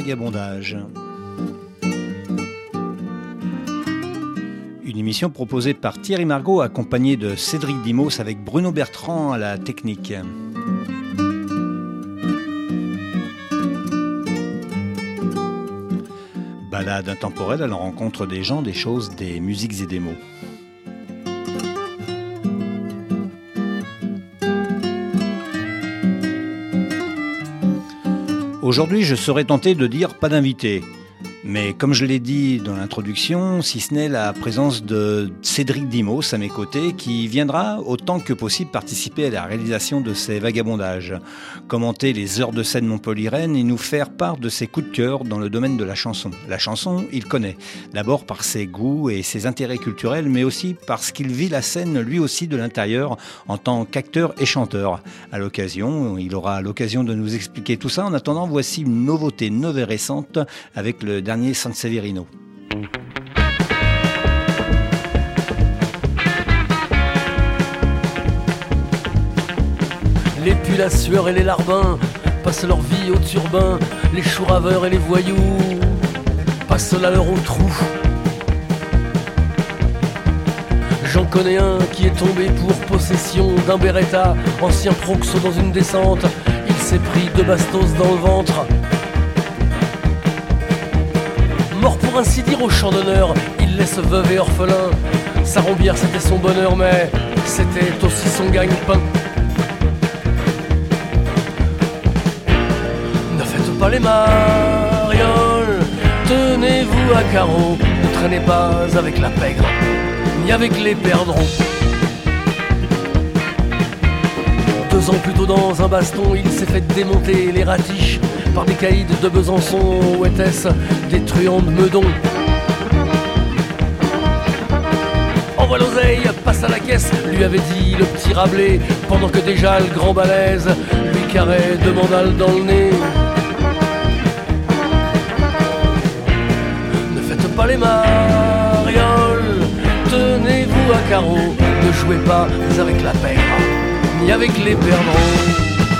vagabondage. Une émission proposée par Thierry Margot, accompagné de Cédric Dimos avec Bruno Bertrand à la technique. Balade intemporelle à la rencontre des gens, des choses, des musiques et des mots. Aujourd'hui, je serais tenté de dire pas d'invité. Mais comme je l'ai dit dans l'introduction, si ce n'est la présence de Cédric Dimos à mes côtés, qui viendra autant que possible participer à la réalisation de ces vagabondages, commenter les heures de scène montpelliéraines et nous faire part de ses coups de cœur dans le domaine de la chanson. La chanson, il connaît, d'abord par ses goûts et ses intérêts culturels, mais aussi parce qu'il vit la scène lui aussi de l'intérieur en tant qu'acteur et chanteur. À l'occasion, il aura l'occasion de nous expliquer tout ça. En attendant, voici une nouveauté neuve et récente avec le dernier Sanseverino. Les pulls à sueur et les larbins passent leur vie au turbin. Les choux-raveurs et les voyous passent la leur au trou. J'en connais un qui est tombé pour possession d'un Beretta, ancien proxo dans une descente. Il s'est pris 2 bastos dans le ventre. Mort pour ainsi dire au champ d'honneur, il laisse veuve et orphelin. Sa rombière c'était son bonheur, mais c'était aussi son gagne-pain. Ne faites pas les marioles, tenez-vous à carreau. Ne traînez pas avec la pègre, ni avec les perdrons. 2 ans plus tôt dans un baston, il s'est fait démonter les ratiches par des caïds de Besançon, ou était-ce des truands de Meudon. Envoie l'oseille, passe à la caisse, lui avait dit le petit Rabelais, pendant que déjà le grand balèze lui carrait 2 mandales dans le nez. Ne faites pas les marioles, tenez-vous à carreau, ne jouez pas avec la pègre, ni avec les perdrons.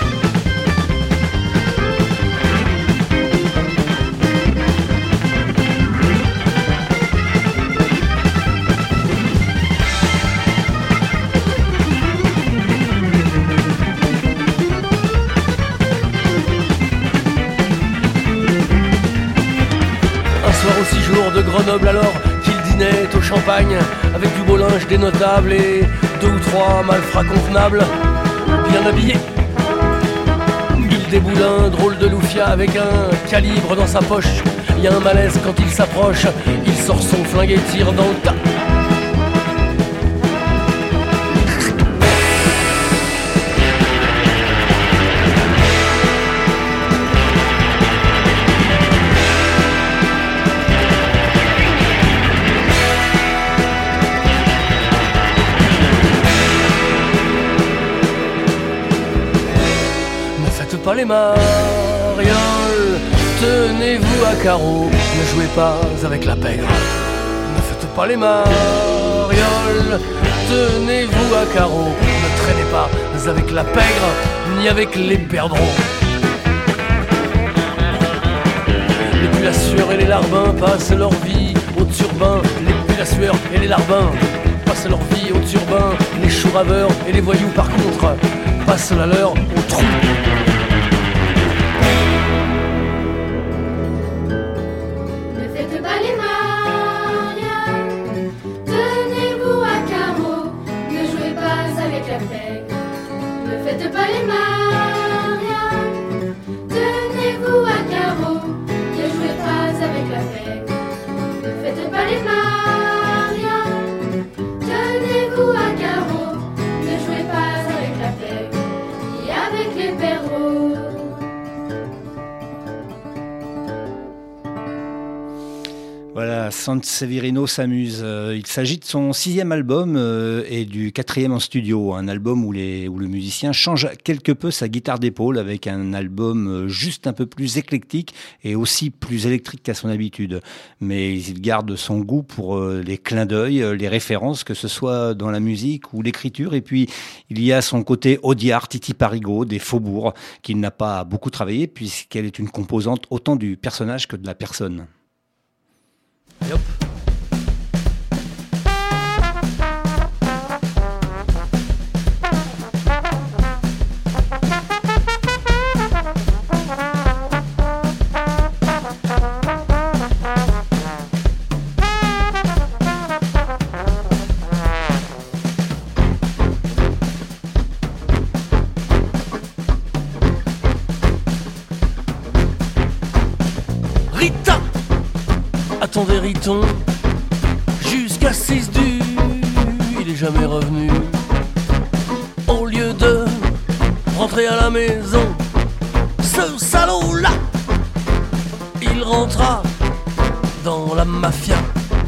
Au 6 jours de Grenoble alors qu'il dînait au champagne avec du beau linge des notables et 2 ou 3 malfrats convenables bien habillés. Il déboule un drôle de loufia avec un calibre dans sa poche. Il y a un malaise quand il s'approche, il sort son flingue et tire dans le tas. Pas les marioles, tenez-vous à carreau, ne jouez pas avec la pègre. Ne faites pas les marioles, tenez-vous à carreau, ne traînez pas avec la pègre, ni avec les perdrons. Les pulls à sueur et les larbins passent leur vie au turbin. Les pulls à sueur et les larbins passent leur vie au turbin. Les choux-raveurs et les voyous par contre passent la leur au trou. Sanseverino s'amuse. Il s'agit de son 6e album et du 4e en studio. Un album où le musicien change quelque peu sa guitare d'épaule avec un album juste un peu plus éclectique et aussi plus électrique qu'à son habitude. Mais il garde son goût pour les clins d'œil, les références, que ce soit dans la musique ou l'écriture. Et puis, il y a son côté Audiard, Titi Parigot, des Faubourgs, qu'il n'a pas beaucoup travaillé puisqu'elle est une composante autant du personnage que de la personne. Yep. Rita, attendez Riton, jusqu'à 6 du, il est jamais revenu. Au lieu de rentrer à la maison, ce salaud-là, il rentra dans la mafia.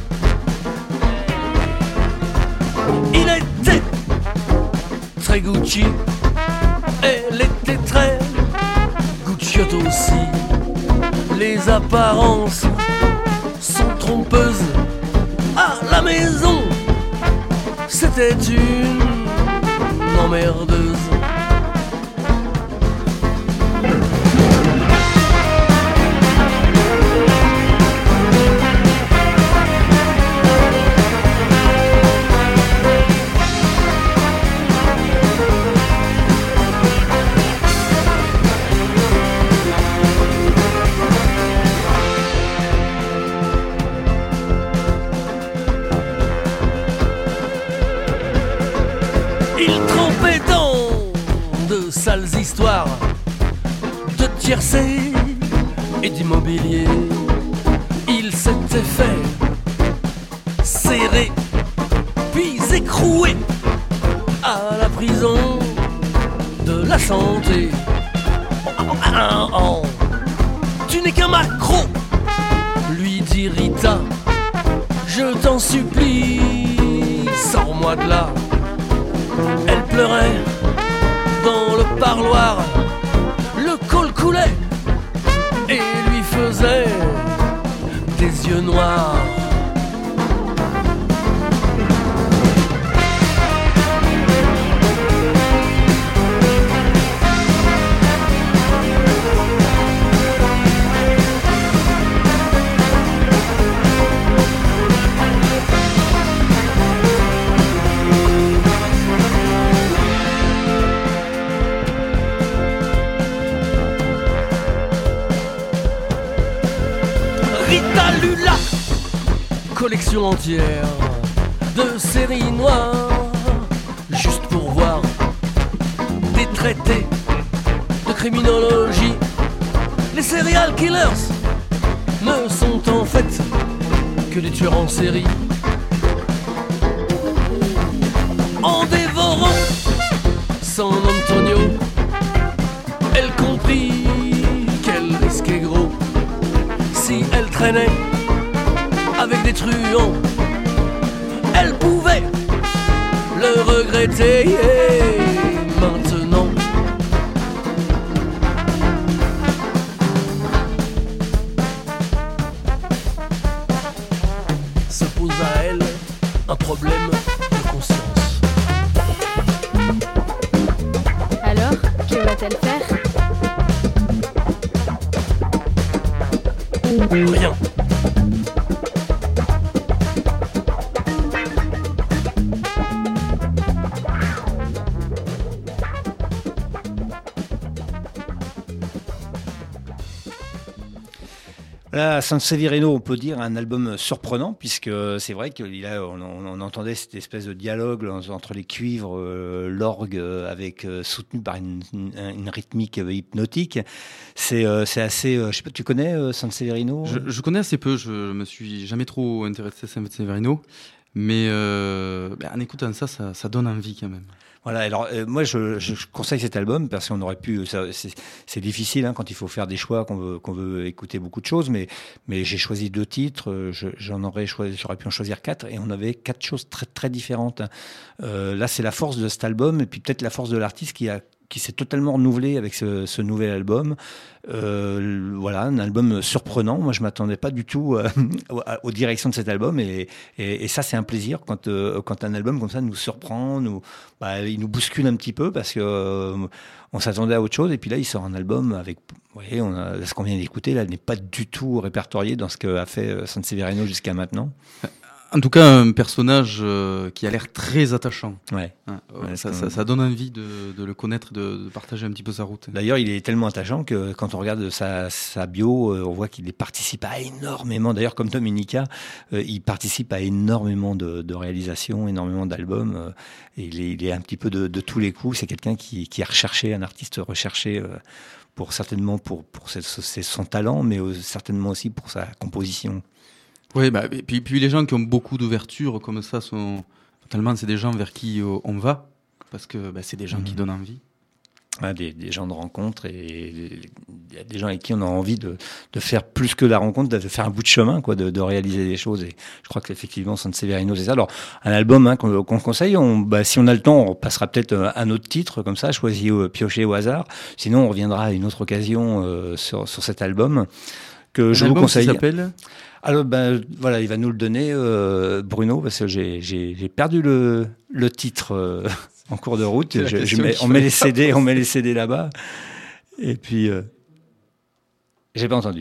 Il était très Gucci, elle était très Gucciot aussi. Les apparences sont trompeuses. À la maison, c'était une emmerdeuse. Sales histoires de tiercé et d'immobilier. Il s'était fait serrer puis écroué à la prison de la santé. Tu n'es qu'un macro, lui dit Rita, je t'en supplie, sors-moi de là. Elle pleurait dans le parloir, le col coulait et lui faisait des yeux noirs. Rita Lula, collection entière de séries noires, juste pour voir des traités de criminologie. Les serial killers ne sont en fait que des tueurs en série. En dévorant San Antonio, elle comprit qu'elle risquait gros. Si elle traînait avec des truands, elle pouvait le regretter. Et maintenant, se pose à elle un problème de conscience. Alors, que va-t-elle faire ? Rien. Là, Sanseverino, on peut dire un album surprenant, puisque c'est vrai qu'on entendait cette espèce de dialogue entre les cuivres, l'orgue, soutenu par une rythmique hypnotique. C'est assez... je sais pas, tu connais Sanseverino ? Je connais assez peu, je me suis jamais trop intéressé à Sanseverino, mais en écoutant ça donne envie quand même. Voilà, alors moi je conseille cet album parce qu'on aurait pu, c'est difficile hein, quand il faut faire des choix, qu'on veut écouter beaucoup de choses, mais j'ai choisi 2 titres, j'aurais pu en choisir 4 et on avait 4 choses très très différentes. Là c'est la force de cet album et puis peut-être la force de l'artiste qui s'est totalement renouvelé avec ce nouvel album. Voilà, un album surprenant. Moi, je m'attendais pas du tout aux directions de cet album, et ça, c'est un plaisir quand un album comme ça nous surprend, il nous bouscule un petit peu parce que on s'attendait à autre chose, et puis là, il sort un album avec, vous voyez, ce qu'on vient d'écouter là n'est pas du tout répertorié dans ce qu'a fait Sanseverino jusqu'à maintenant. En tout cas, un personnage qui a l'air très attachant. Ouais. Ça donne envie de le connaître, de partager un petit peu sa route. D'ailleurs, il est tellement attachant que quand on regarde sa bio, on voit qu'il participe à énormément. D'ailleurs, comme Dominica, il participe à énormément de réalisations, énormément d'albums. Il est un petit peu de tous les coups. C'est quelqu'un qui est recherché, un artiste recherché certainement pour son talent, mais certainement aussi pour sa composition. Oui, et puis les gens qui ont beaucoup d'ouverture comme ça totalement, c'est des gens vers qui on va, parce que c'est des gens qui donnent envie. Ouais, des gens de rencontre, et il y a des gens avec qui on a envie de faire plus que la rencontre, de faire un bout de chemin, quoi, de réaliser des choses. Et je crois qu'effectivement, Sanseverino, c'est ça. Alors, un album qu'on conseille, si on a le temps, on passera peut-être un autre titre comme ça, choisi pioché au hasard. Sinon, on reviendra à une autre occasion sur cet album que je vous conseille. Qui s'appelle ? Alors voilà, il va nous le donner Bruno, parce que j'ai perdu le titre en cours de route. On met les CD là-bas, et puis j'ai pas entendu.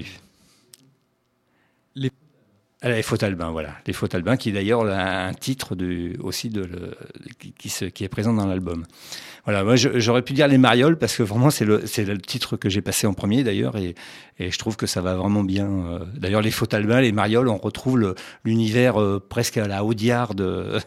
Les Fautes-Albins, voilà, les Fautes-Albins, qui d'ailleurs a un titre qui est présent dans l'album. Voilà, moi j'aurais pu dire les Marioles, parce que vraiment c'est le titre que j'ai passé en premier d'ailleurs, et je trouve que ça va vraiment bien. D'ailleurs, les Fautes-Albins, les Marioles, on retrouve l'univers presque à la Audiard de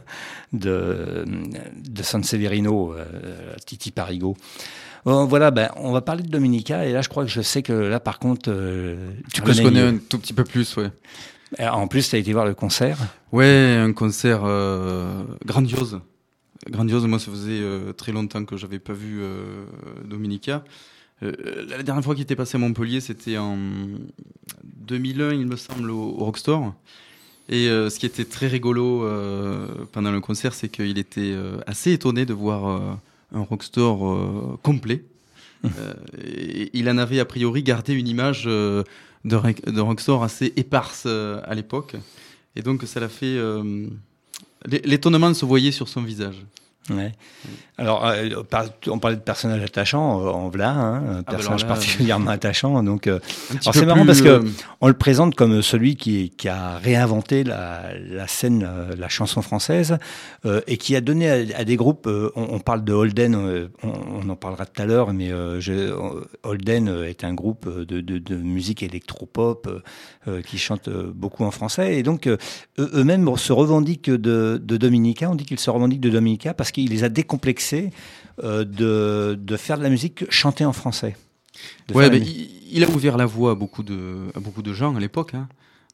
Sanseverino, Titi Parigo. Bon, voilà, on va parler de Dominica, et là je crois que je sais que là par contre je connais un tout petit peu plus, ouais. En plus, tu as été voir le concert. Ouais, un concert grandiose. Grandiose, moi ça faisait très longtemps que j'avais pas vu Dominica. La dernière fois qu'il était passé à Montpellier, c'était en 2001, il me semble, au Rockstore. Et ce qui était très rigolo pendant le concert, c'est qu'il était assez étonné de voir un Rockstore complet. Et il en avait a priori gardé une image de Rockstore assez éparse à l'époque. Et donc ça l'a fait... l'étonnement se voyait sur son visage. Ouais. Alors, on parlait de personnages attachants, en voilà, un personnage particulièrement attachant. Donc, alors c'est marrant parce que on le présente comme celui qui a réinventé la scène, la chanson française, et qui a donné à des groupes. On parle de Holden, on en parlera tout à l'heure, mais Holden est un groupe de musique électropop qui chante beaucoup en français, et donc eux-mêmes se revendiquent de Dominica. On dit qu'ils se revendiquent de Dominica parce qu'il les a décomplexés de faire de la musique chantée en français. Il a ouvert la voie à beaucoup de gens à l'époque. Hein.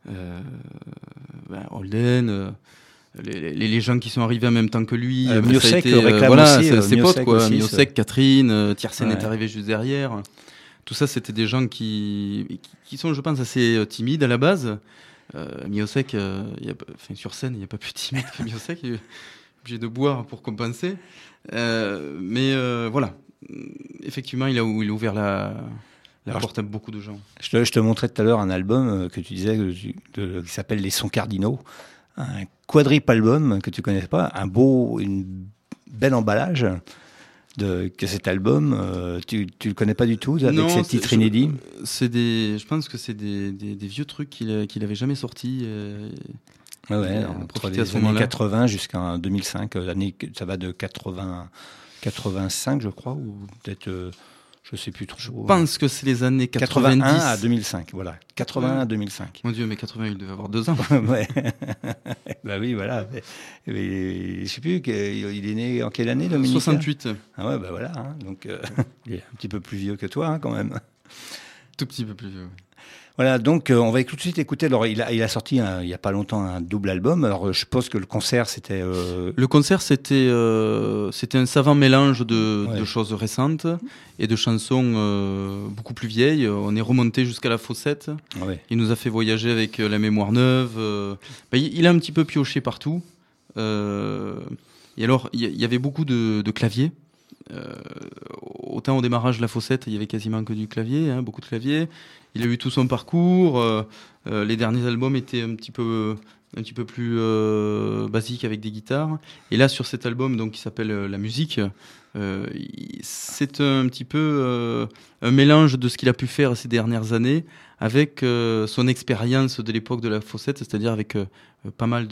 Holden, les gens qui sont arrivés en même temps que lui. Miosek réclame aussi. Ses potes, quoi. Miosek, Catherine, Tiersen est arrivé juste derrière. Tout ça, c'était des gens qui sont, je pense, assez timides à la base. Miosek, sur scène, il n'y a pas plus timide que Miosek. Il est obligé de boire pour compenser. Mais voilà. Effectivement, il a ouvert la porte à beaucoup de gens. Je te montrais tout à l'heure un album que tu disais qui s'appelle Les Sons Cardinaux. Un quadruple album que tu connais pas. Une bel emballage que cet album. Tu le connais pas du tout avec ses titres inédits? Je pense que c'est des vieux trucs qu'il avait jamais sortis. Entre les années 80 jusqu'en 2005. Ça va de 85, je crois, ou peut-être, je sais plus trop. Je pense que c'est les années 90. 81 à 2005, voilà. 81 à 2005. Mon Dieu, mais 80, il devait avoir 2 ans. Ouais. Bah oui, voilà. Mais, je sais plus, il est né en quelle année, Dominica? 68. Ah ouais, bah voilà. Hein. Donc, il est un petit peu plus vieux que toi, hein, quand même. Tout petit peu plus vieux. Voilà, donc on va tout de suite écouter. Alors, il a sorti il y a pas longtemps un double album. Alors, je suppose que le concert, c'était. Le concert, c'était un savant mélange de choses récentes et de chansons beaucoup plus vieilles. On est remonté jusqu'à la Fossette. Ouais. Il nous a fait voyager avec La Mémoire Neuve. Il a un petit peu pioché partout. Et alors, il y avait beaucoup de claviers. Autant au démarrage de la Fossette, il y avait quasiment que du clavier, beaucoup de claviers. Il a eu tout son parcours. Les derniers albums étaient un petit peu plus basiques avec des guitares. Et là, sur cet album, donc qui s'appelle La Musique, c'est un petit peu un mélange de ce qu'il a pu faire ces dernières années avec son expérience de l'époque de la Fossette, c'est-à-dire avec pas mal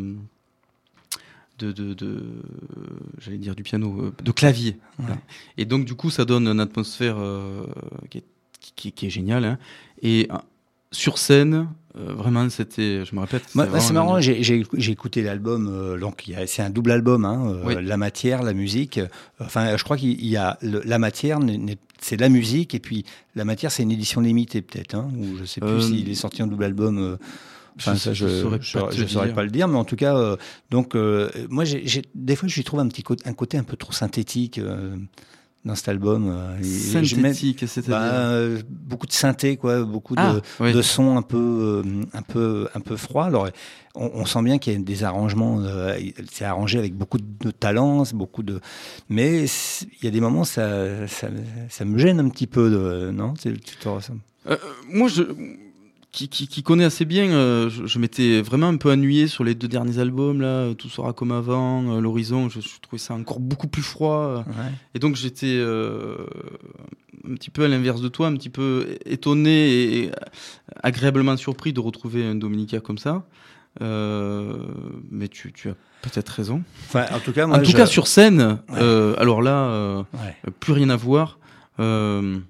j'allais dire du piano, de clavier. Ouais. Voilà. Et donc du coup ça donne une atmosphère qui est géniale. Et sur scène, vraiment c'était, je me répète. C'est marrant, j'ai écouté l'album, donc c'est un double album, Oui. La Matière, la musique. Enfin, je crois qu'il y a La Matière, c'est la musique, et puis La Matière, c'est une édition limitée peut-être, ou je sais plus s'il est sorti en double album. Enfin, ça, je saurais pas le dire, mais en tout cas, moi, des fois, je lui trouve un côté un peu trop synthétique dans cet album. Synthétique, c'est-à-dire beaucoup de synthé, quoi, beaucoup de sons un peu froids. Alors, on sent bien qu'il y a des arrangements. C'est arrangé avec beaucoup de talent, mais il y a des moments, ça me gêne un petit peu, non ? Tu te ressens ? Moi, qui connaît assez bien, je m'étais vraiment un peu ennuyé sur les 2 derniers albums, là, Tout sera comme avant, L'Horizon, je trouvais ça encore beaucoup plus froid. Ouais. Et donc j'étais un petit peu à l'inverse de toi, un petit peu étonné et agréablement surpris de retrouver un Dominica comme ça. Mais tu as peut-être raison. Enfin, en tout cas, cas, sur scène, alors là, plus rien à voir. Vraiment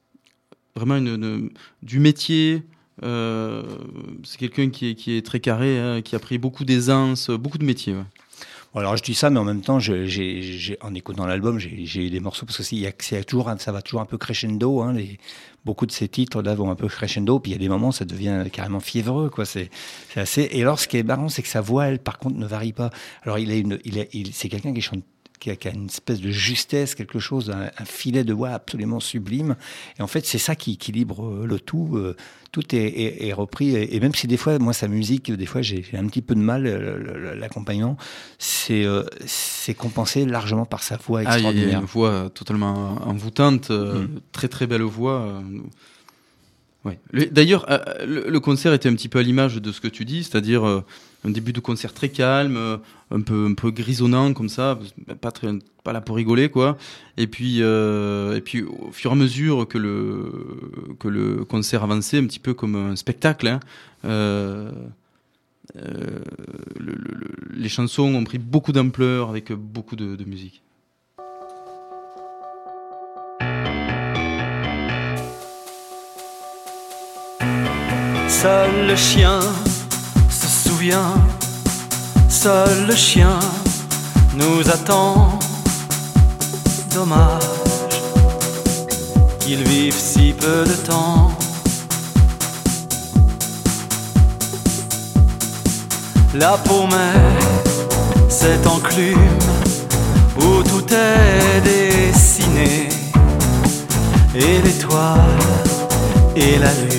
du métier. C'est quelqu'un qui est très carré, qui a pris beaucoup d'aisance, beaucoup de métiers. Ouais. Bon, alors je dis ça, mais en même temps, en écoutant l'album, j'ai eu des morceaux parce que ça va toujours un peu crescendo. Beaucoup de ces titres là vont un peu crescendo, puis il y a des moments ça devient carrément fiévreux, quoi. C'est assez. Et alors, ce qui est marrant, c'est que sa voix, elle, par contre, ne varie pas. Alors, c'est quelqu'un qui chante. Qui a une espèce de justesse, quelque chose, un filet de voix absolument sublime. Et en fait, c'est ça qui équilibre le tout. Tout est repris. Et même si des fois, moi, sa musique, des fois, j'ai un petit peu de mal, l'accompagnant, c'est compensé largement par sa voix extraordinaire. Il y a une voix totalement envoûtante, très très belle voix. Ouais. D'ailleurs, le concert était un petit peu à l'image de ce que tu dis, c'est-à-dire un début de concert très calme, un peu grisonnant comme ça, pas là pour rigoler, quoi. Et puis au fur et à mesure que le concert avançait, un petit peu comme un spectacle, les chansons ont pris beaucoup d'ampleur avec beaucoup de musique. Seul le chien se souvient, seul le chien nous attend. Dommage qu'ils vivent si peu de temps. La paume, cette enclume où tout est dessiné, et l'étoile et la lune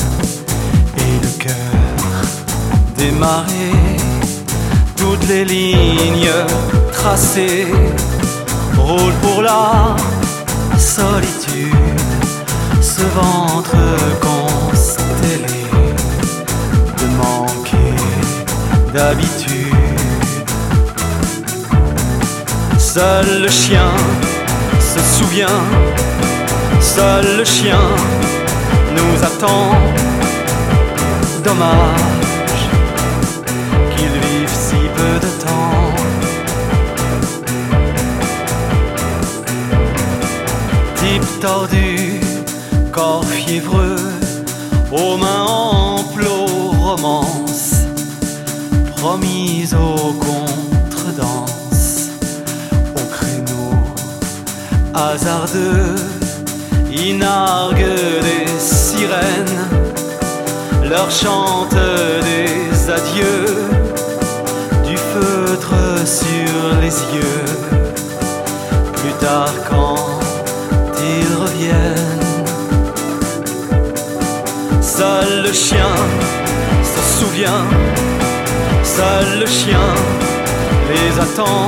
des marées, toutes les lignes tracées roulent pour la solitude, ce ventre constellé de manquer d'habitude. Seul le chien se souvient, seul le chien nous attend. Dommage qu'ils vivent si peu de temps. Type tordu, corps fiévreux, aux mains amples aux romances, promise aux contredanses, au créneau hasardeux, il nargue des sirènes. leur chante des adieux, du feutre sur les yeux. Plus tard quand ils reviennent, seul le chien se souvient, seul le chien les attend.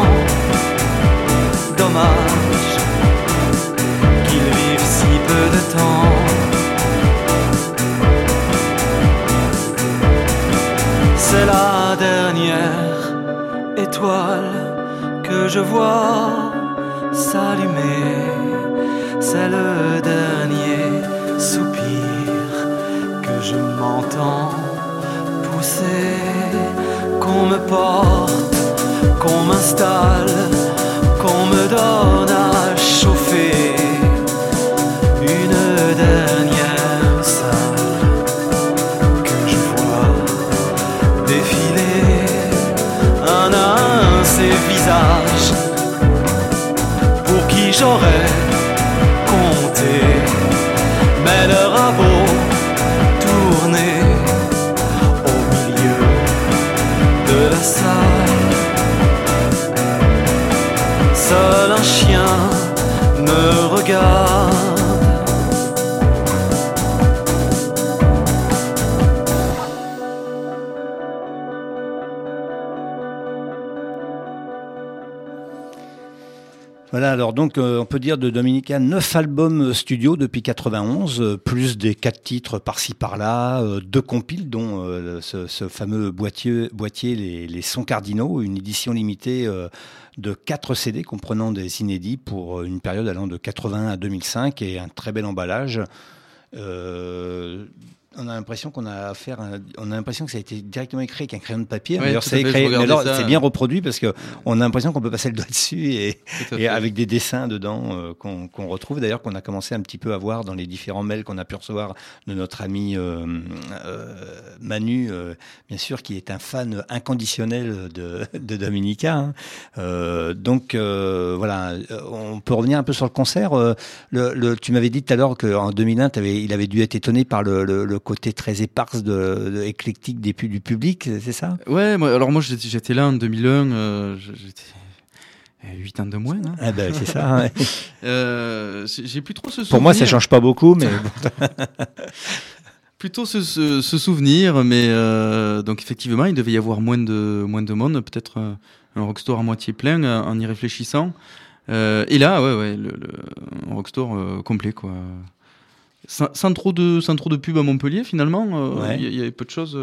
Dommage qu'ils vivent si peu de temps. C'est la dernière étoile que je vois s'allumer. C'est le dernier soupir que je m'entends pousser. Qu'on me porte, qu'on m'installe, qu'on me donne à chauffer. Une dernière salle que je vois défiler un à un ces visages pour qui j'aurais compté. Mais l'heure a beau tourner au milieu de la salle, seul un chien me regarde. Voilà, alors donc on peut dire de Dominica 9 albums studio depuis 91, plus des 4 titres par-ci par-là, 2 compiles dont ce fameux boîtier les Sons Cardinaux, une édition limitée de 4 CD comprenant des inédits pour une période allant de 80 à 2005 et un très bel emballage. On a l'impression qu'on a affaire, on a l'impression que ça a été directement écrit avec un crayon de papier. Ouais, D'ailleurs, c'est écrit, mais alors c'est bien reproduit parce que on a l'impression qu'on peut passer le doigt dessus et avec des dessins dedans qu'on retrouve. D'ailleurs, qu'on a commencé un petit peu à voir dans les différents mails qu'on a pu recevoir de notre ami Manu, bien sûr, qui est un fan inconditionnel de Dominica. Hein. Donc voilà, on peut revenir un peu sur le concert. Tu m'avais dit tout à l'heure qu'en 2001, il avait dû être étonné par le côté très éparse éclectique du public, c'est ça? Ouais, moi j'étais là en 2001, j'étais 8 ans de moins. Hein. Ah ben, c'est ça. Ouais. J'ai plus trop ce souvenir. Pour moi, ça change pas beaucoup, mais plutôt ce souvenir, mais donc effectivement, il devait y avoir moins de monde, peut-être un rockstore à moitié plein en y réfléchissant. Et là, un rockstore complet, quoi. Sans trop de pub à Montpellier, finalement, il y avait peu de choses.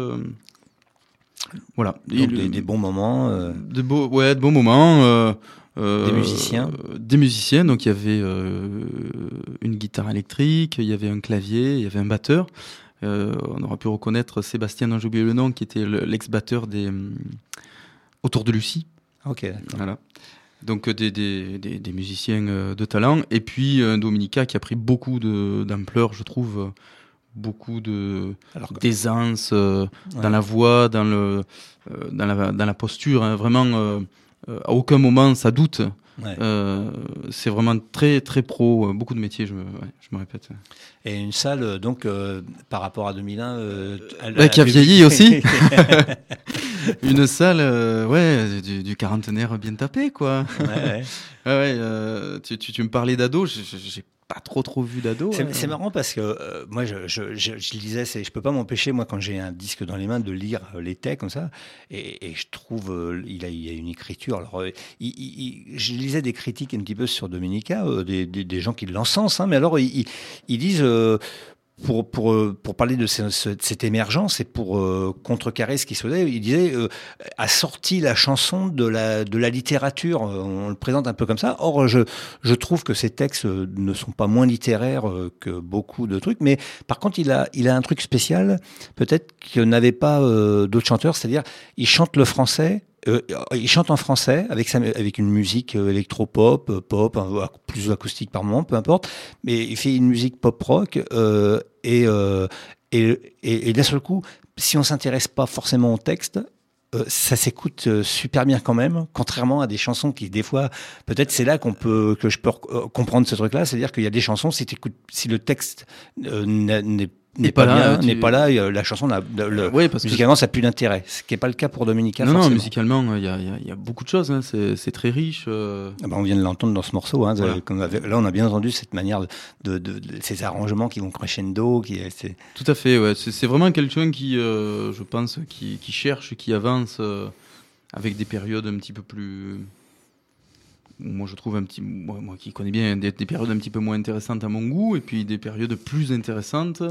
Voilà. Donc, des bons moments. De bons moments. Des musiciens. Des musiciens. Donc il y avait une guitare électrique, il y avait un clavier, il y avait un batteur. On aura pu reconnaître Sébastien, dont j'ai oublié le nom, qui était l'ex-batteur des Autour de Lucie. Ok. D'accord. Voilà. Donc des musiciens de talent, et puis Dominica qui a pris beaucoup d'ampleur, je trouve, beaucoup d'aisance dans la voix, dans la posture, hein, vraiment à aucun moment ça doute. Ouais. C'est vraiment très très pro, beaucoup de métiers, je me répète. Et une salle donc par rapport à 2001 qui a vieilli aussi. Une salle du quarantenaire bien tapé, quoi. Tu me parlais d'ado, j'ai pas trop vu d'ado. C'est marrant parce que moi je lisais, je peux pas m'empêcher, moi, quand j'ai un disque dans les mains, de lire les textes comme ça, et je trouve il y a une écriture. Alors je lisais des critiques un petit peu sur Dominica, des gens qui l'encensent, hein, mais alors ils disent pour parler de cette émergence et pour contrecarrer ce qui se faisait, il disait a sorti la chanson de la littérature. On le présente un peu comme ça. Or, je trouve que ces textes ne sont pas moins littéraires que beaucoup de trucs, mais par contre, il a un truc spécial, peut-être que n'avaient pas d'autres chanteurs, c'est-à-dire il chante le français. Il chante en français avec une musique électropop, pop, plus acoustique par moment, peu importe. Mais il fait une musique pop rock et d'un seul coup, si on s'intéresse pas forcément au texte, ça s'écoute super bien quand même, contrairement à des chansons qui des fois, peut-être c'est là que je peux comprendre ce truc-là, c'est-à-dire qu'il y a des chansons si le texte n'est n'est pas bien, n'est pas là, la chanson musicalement ça n'a plus d'intérêt, ce qui n'est pas le cas pour Dominica. Non, musicalement il y a beaucoup de choses, hein. C'est très riche. On vient de l'entendre dans ce morceau, hein. Voilà. Là on a bien entendu cette manière de ces arrangements qui vont crescendo. Tout à fait, ouais. C'est vraiment quelqu'un qui, je pense, qui cherche, qui avance avec des périodes un petit peu plus... Moi, je trouve moi qui connais bien des périodes un petit peu moins intéressantes à mon goût, et puis des périodes plus intéressantes.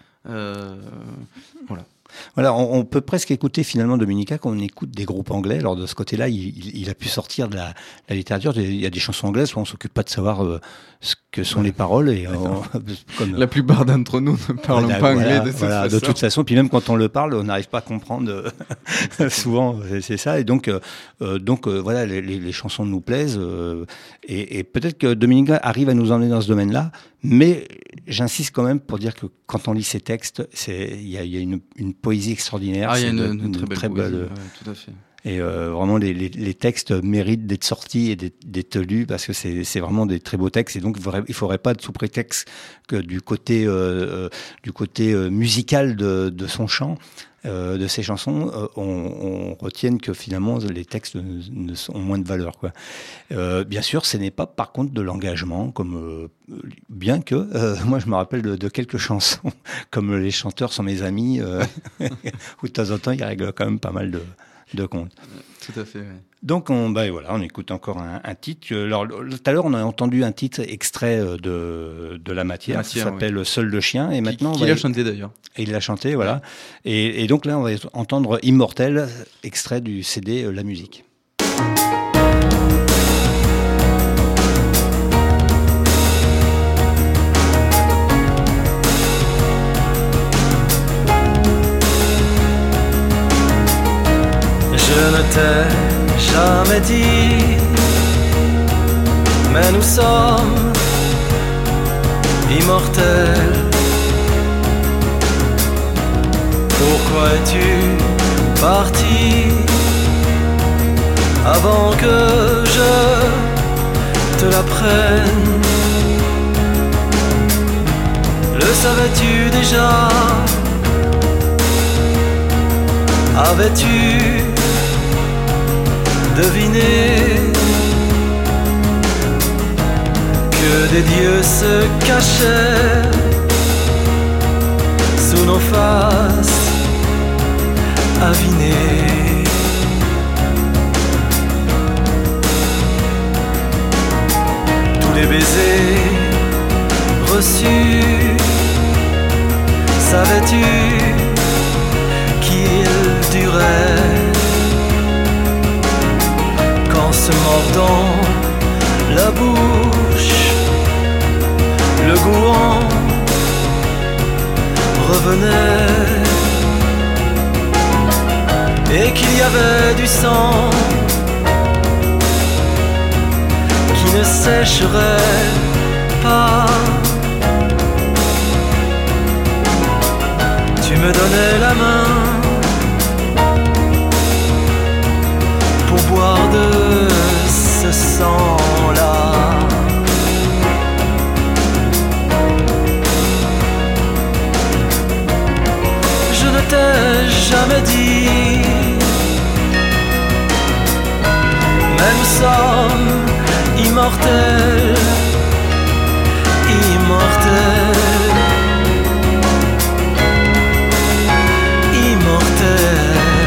Voilà, on peut presque écouter finalement Dominica quand on écoute des groupes anglais. Alors de ce côté-là, il a pu sortir de la littérature. Il y a des chansons anglaises où on s'occupe pas de savoir ce que sont les paroles. Et comme la plupart d'entre nous ne parlent pas anglais de toute façon. Puis même quand on le parle, on n'arrive pas à comprendre. Souvent, c'est ça. Et donc voilà, les chansons nous plaisent. Et peut-être que Dominica arrive à nous emmener dans ce domaine-là. Mais j'insiste quand même pour dire que quand on lit ces textes, il y a une poésie extraordinaire. Il y a une très belle poésie, tout à fait. Et vraiment, les textes méritent d'être sortis et d'être lus parce que c'est vraiment des très beaux textes. Et donc, il faudrait pas, sous prétexte que du côté musical de son chant, de ses chansons, on retienne que finalement les textes ont moins de valeur, quoi. Bien sûr, ce n'est pas par contre de l'engagement, comme bien que moi je me rappelle de quelques chansons, comme Les chanteurs sont mes amis, où de temps en temps ils règlent quand même pas mal de comptes. Tout à fait, ouais. Donc on écoute encore un titre. Alors, tout à l'heure on a entendu un titre extrait de La Matière, ça s'appelle ouais. Seul le chien, et maintenant il a chanté d'ailleurs. Et il l'a chanté, voilà. Et donc là on va entendre Immortel, extrait du CD La Musique. Je ne t'ai jamais dit, mais nous sommes immortels. Pourquoi es-tu parti avant que je te l'apprenne? Le savais-tu déjà? Avais-tu deviné que des dieux se cachaient sous nos faces avinées? Tous les baisers reçus, savais-tu qu'ils duraient? En se mordant la bouche, le goût en revenait, et qu'il y avait du sang qui ne sécherait pas. Tu me donnais la main pour boire de ce sang-là. Je ne t'ai jamais dit, mais nous sommes immortels, immortels, immortels.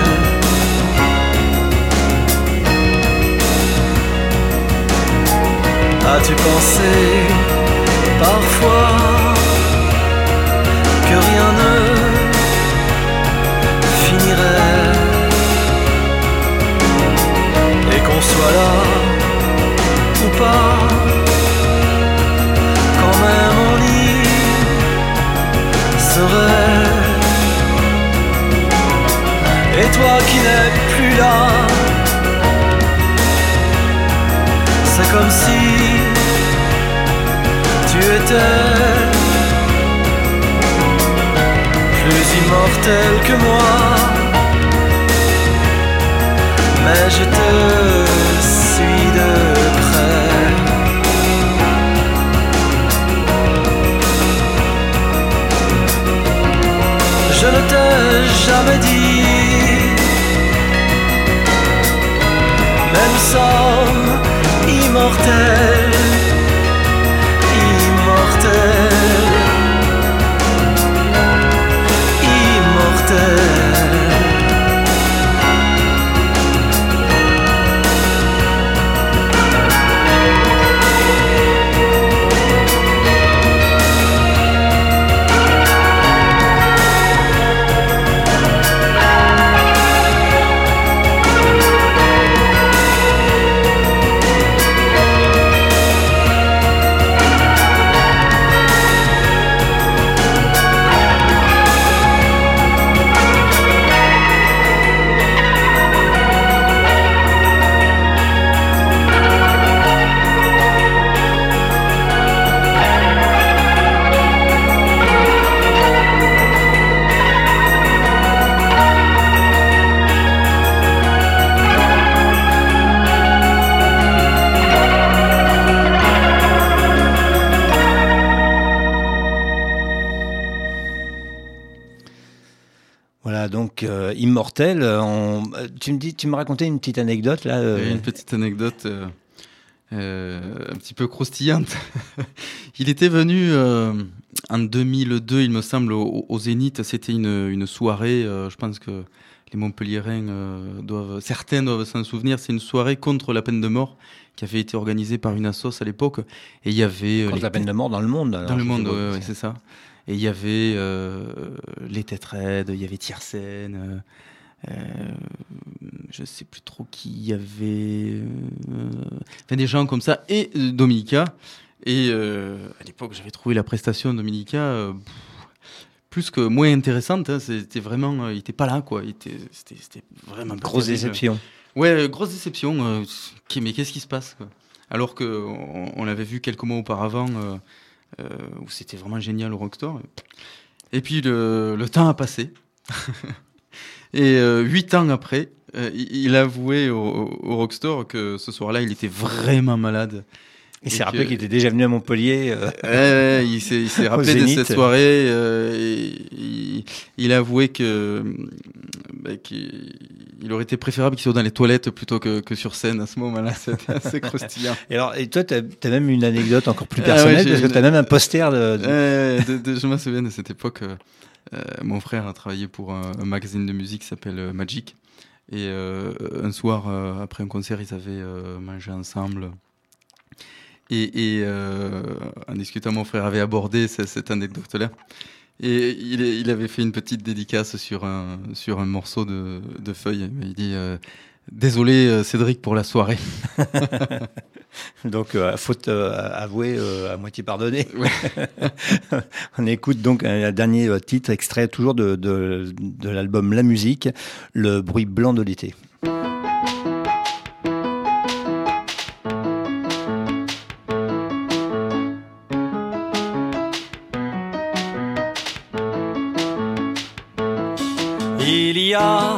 As-tu pensé parfois que rien ne finirait et qu'on soit là ou pas, quand même on y serait? Et toi qui n'es plus là, c'est comme si tu étais plus immortel que moi, mais je te suis de près. jamais dit. Mais nous sommes immortels, immortels, immortels. Voilà, donc Immortel. Tu me racontais une petite anecdote là. Une petite anecdote un petit peu croustillante. Il était venu en 2002, il me semble, au Zénith. C'était une soirée. Je pense que les Montpelliérains certains doivent s'en souvenir. C'est une soirée contre la peine de mort qui avait été organisée par une assoce à l'époque. Et il y avait contre la peine de mort dans le monde. Alors, dans le monde, ouais, c'est ça. Et il y avait les Têtes Raides, il y avait Tiersen, je ne sais plus trop qui il y avait, enfin, des gens comme ça, et Dominica. Et à l'époque, j'avais trouvé la prestation de Dominica plus que moins intéressante. Hein. C'était vraiment, il n'était pas là, quoi. C'était vraiment grosse déception. Ouais, grosse déception. Mais qu'est-ce qui se passe, quoi? Alors qu'on l'avait vu quelques mois auparavant. Où c'était vraiment génial au Rockstore. Et puis le temps a passé. Et 8 ans après, il a avoué au Rockstore que ce soir-là, il était vraiment malade. Il s'est rappelé qu'il était déjà venu à Montpellier. Il s'est rappelé de cette soirée. Il a avoué qu'il aurait été préférable qu'il soit dans les toilettes plutôt que sur scène à ce moment-là. C'était assez croustillant. Et toi, tu as même une anecdote encore plus personnelle, parce que tu as même un poster je me souviens de cette époque. Mon frère a travaillé pour un magazine de musique qui s'appelle Magic. Et un soir, après un concert, ils avaient mangé ensemble. Et en discutant, mon frère avait abordé cette anecdote-là. Et il avait fait une petite dédicace sur un morceau de feuille. Il dit désolé Cédric pour la soirée. Donc faute avouée, à moitié pardonnée. Ouais. On écoute donc un dernier titre extrait toujours de l'album La Musique, Le bruit blanc de l'été. Il y a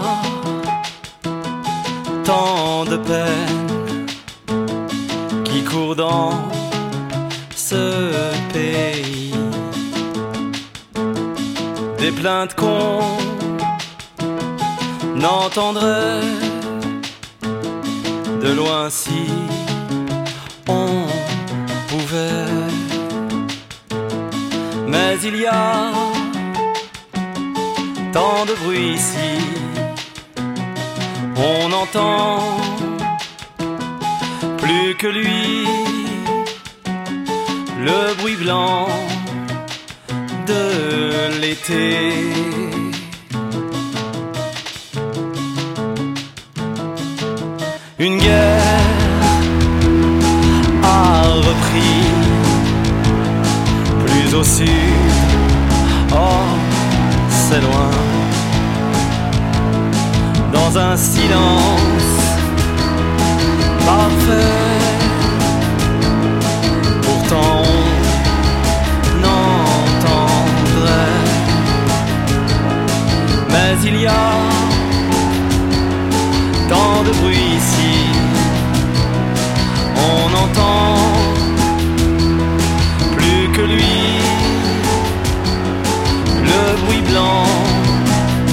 tant de peine qui court dans ce pays, des plaintes qu'on n'entendrait de loin si on pouvait. Mais il y a tant de bruit ici, on n'entend plus que lui, le bruit blanc de l'été. Une guerre a repris plus au sud, oh c'est loin, dans un silence parfait. Pourtant on entendrait, mais il y a tant de bruit ici, on n'entend plus que lui, le bruit blanc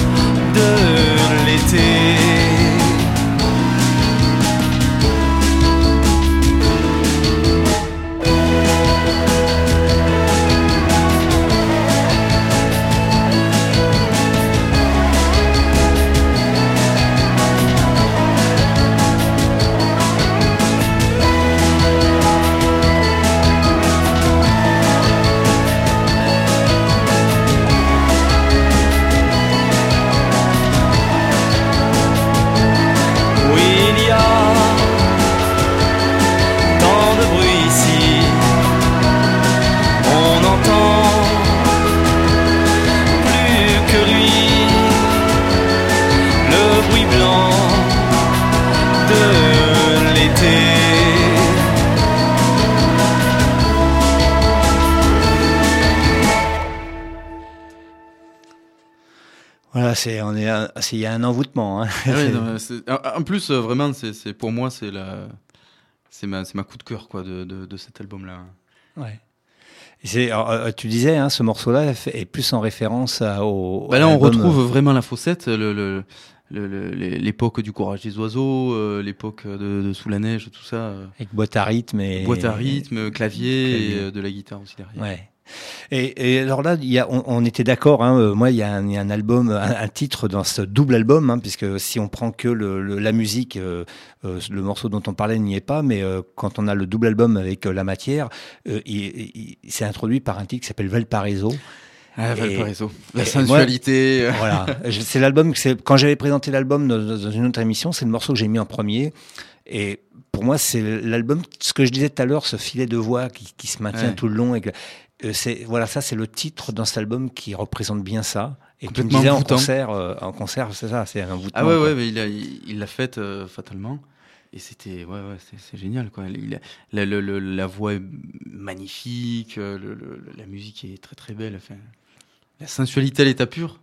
Voilà, il y a un envoûtement. Hein. Ah ouais, non, en plus, vraiment, c'est pour moi, c'est ma coup de cœur quoi, de cet album-là. Ouais. Tu disais, hein, ce morceau-là est plus en référence au. Là, on retrouve vraiment la Fossette, l'époque du Courage des oiseaux, l'époque de Sous la neige, tout ça. Avec boîte à rythme clavier. Et de la guitare aussi derrière. Ouais. Et alors là, on était d'accord. Hein, moi, il y a un album, un titre dans ce double album, hein, puisque si on prend que la musique, le morceau dont on parlait n'y est pas, mais quand on a le double album avec La Matière, il s'est introduit par un titre qui s'appelle Valparaiso. Ah, Valparaiso, la sensualité. Moi, voilà, c'est l'album. Quand j'avais présenté l'album dans une autre émission, c'est le morceau que j'ai mis en premier. Et pour moi, c'est l'album. Ce que je disais tout à l'heure, ce filet de voix qui se maintient tout le long. Ça, c'est le titre dans cet album qui représente bien ça. Et tu me disais en concert, c'est ça, c'est un envoûtement. Ah ouais, mais il l'a faite fatalement. Et c'était, c'est génial, quoi. La voix est magnifique, la musique est très très belle. Enfin, la sensualité à l'état pur.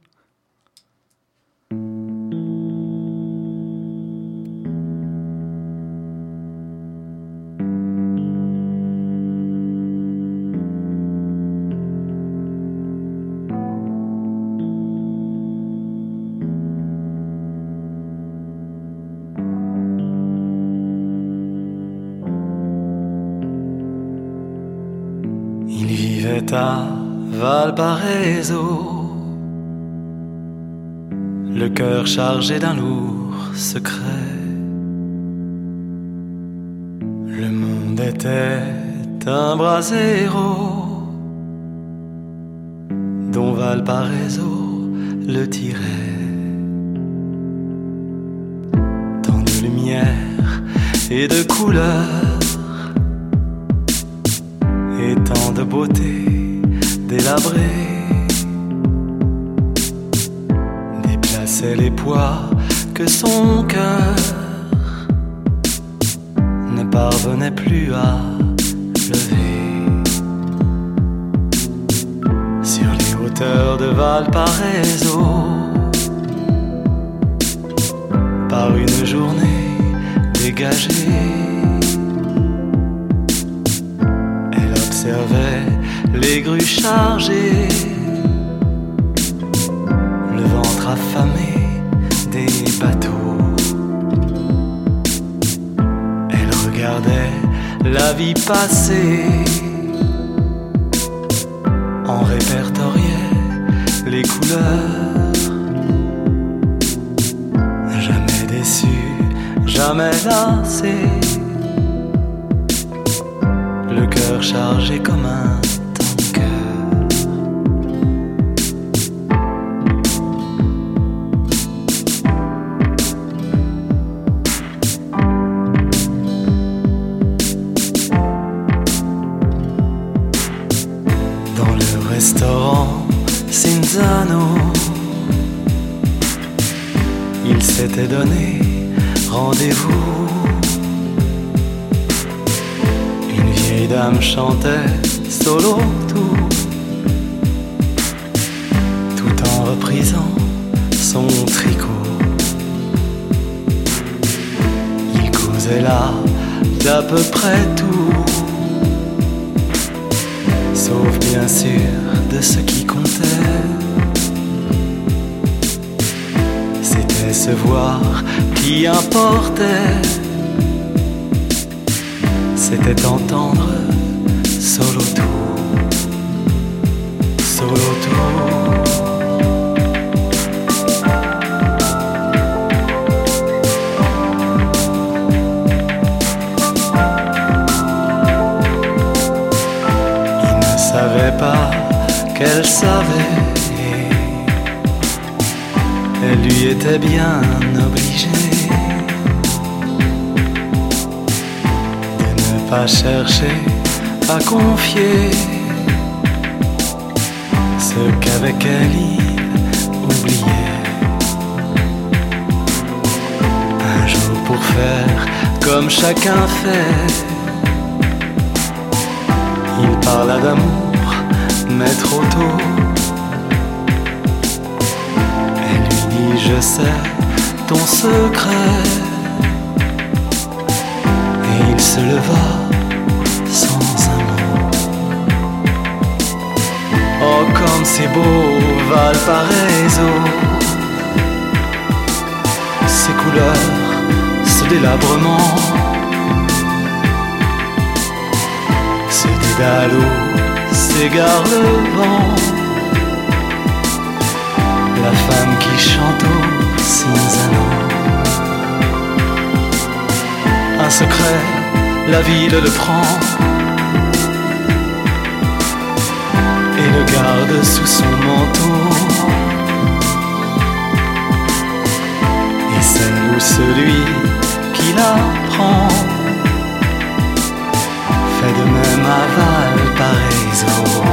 À Valparaiso, le cœur chargé d'un lourd secret. Le monde était un brasero dont Valparaiso le tirait. Tant de lumière et de couleurs et tant de beauté délabrée, déplaçait les poids que son cœur ne parvenait plus à lever. Sur les hauteurs de Valparaiso, par une journée dégagée, elle observait les grues chargées, le ventre affamé des bateaux. Elle regardait la vie passer, en répertoriait les couleurs. Jamais déçue, jamais lassée, le cœur chargé comme un restaurant Cinzano, il s'était donné rendez-vous. Une vieille dame chantait solo tout en reprisant son tricot. Il causait là d'à peu près tout, sauf bien sûr de ce qui comptait. C'était se voir qui importait, c'était entendre solo tout, solo tout. Il ne savait pas qu'elle savait, elle lui était bien obligée de ne pas chercher à confier ce qu'avec elle il oubliait. Un jour pour faire comme chacun fait, il parla d'amour mais trop tôt. Elle je sais ton secret. Et il se leva sans un mot. Oh, comme c'est beau, Valparaiso. Ses couleurs, ce délabrement, ce dédale où s'égare le vent. La femme qui chante au Cinzano. Un secret, la ville le prend et le garde sous son manteau. Et celle ou celui qui la prend fait de même à Valparaiso.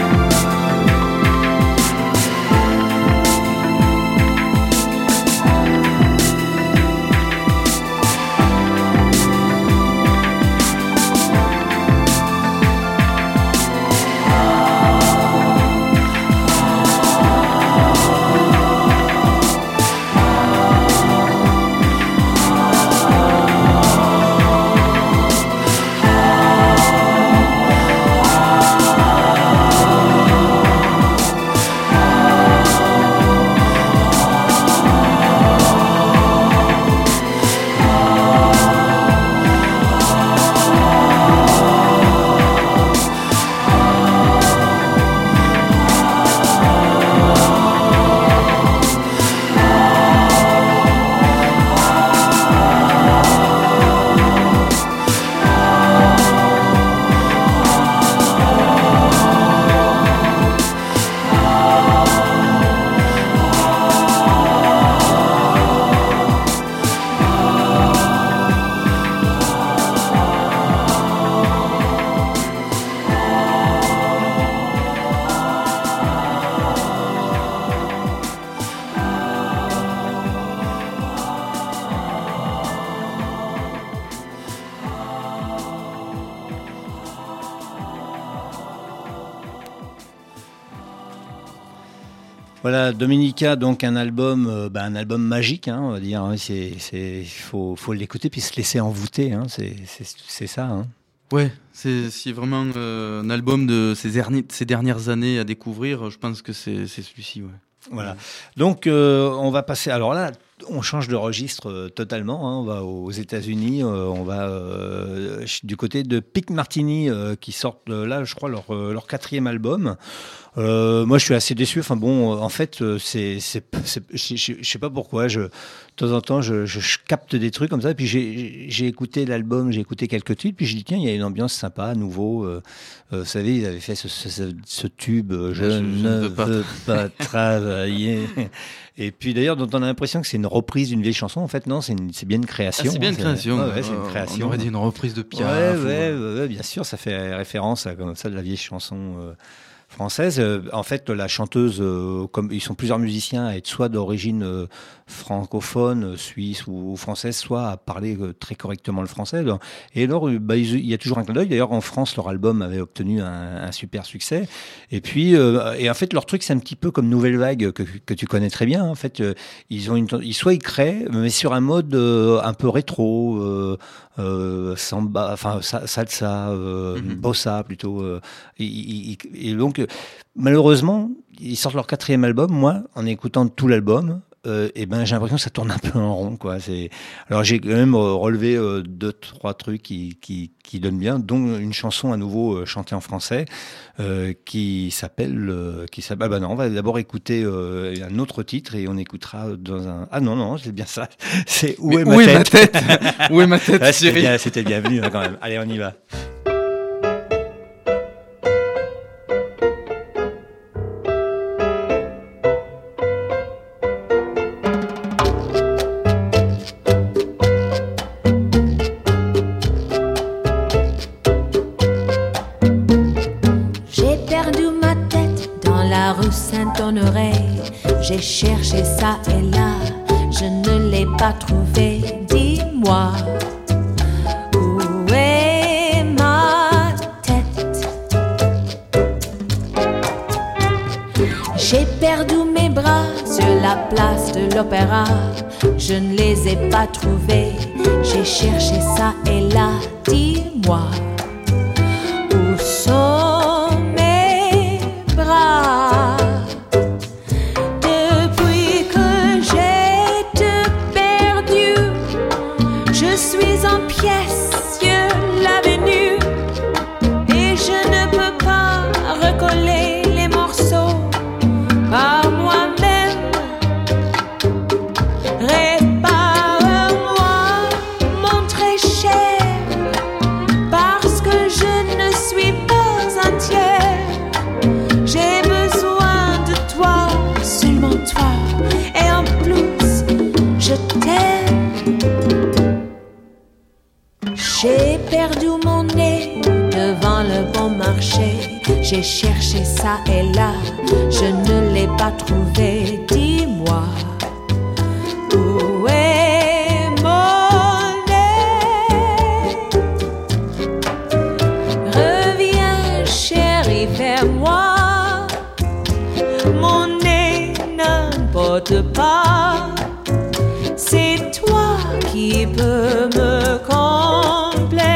Voilà, Dominica, donc un album magique, hein, on va dire. Hein, faut l'écouter puis se laisser envoûter, hein, c'est ça. Hein. Ouais, c'est vraiment un album de ces dernières années à découvrir. Je pense que c'est celui-ci, ouais. Voilà. Donc on va passer. Alors là, on change de registre totalement. Hein. On va aux États-Unis. On va du côté de Pic Martini qui sortent là, je crois leur 4e album. Moi, je suis assez déçu. Enfin bon, en fait, je sais pas pourquoi. De temps en temps, je capte des trucs comme ça. Puis j'ai écouté l'album, j'ai écouté quelques titres. Puis je dis tiens, il y a une ambiance sympa, à nouveau. Vous savez, ils avaient fait ce tube. Je ne veux pas travailler. Et puis d'ailleurs, dont on a l'impression que c'est une reprise d'une vieille chanson. En fait, non, c'est bien une création. C'est bien une création. Ouais, c'est une création. On aurait dit une reprise de Piaf. Ouais, bien sûr, ça fait référence à comme ça de la vieille chanson. Française. En fait, la chanteuse, comme ils sont plusieurs musiciens à être soit d'origine francophone, suisse ou française, soit à parler très correctement le français. Et alors, il y a toujours un clin d'œil. D'ailleurs, en France, leur album avait obtenu un super succès. Et puis, et en fait, leur truc, c'est un petit peu comme Nouvelle Vague que tu connais très bien. En fait, soit ils créent, mais sur un mode un peu rétro. Samba, enfin salsa, bossa plutôt. Et donc, malheureusement, ils sortent leur 4e album. Moi, en écoutant tout l'album, et ben j'ai l'impression que ça tourne un peu en rond, quoi. Alors j'ai quand même relevé 2-3 trucs qui donnent bien, dont une chanson à nouveau chantée en français qui s'appelle. Ah bah non, on va d'abord écouter un autre titre et on écoutera dans un. Ah non, c'est bien ça. C'est Où est ma tête. Où est ma tête, ouais, c'était bienvenu hein, quand même. Allez, on y va. J'ai cherché ça et là, je ne l'ai pas trouvé. Dis-moi, où est ma tête? J'ai perdu mes bras sur la place de l'opéra. Je ne les ai pas trouvés. J'ai cherché ça et là. Dis-moi, où sont mes bras? Depuis que j'ai te perdu, je suis en pièces sur l'avenue et je ne peux pas recoller les morceaux par moi-même. Répare-moi, mon très cher, parce que je ne suis pas entière. J'ai besoin de toi, seulement toi, et en plus, je t'aime. J'ai perdu mon nez devant le bon marché. J'ai cherché ça et là, je ne l'ai pas trouvé. Dis-moi, où est mon nez? Reviens chérie vers moi. Mon nez n'importe pas. C'est toi qui peux me compléter.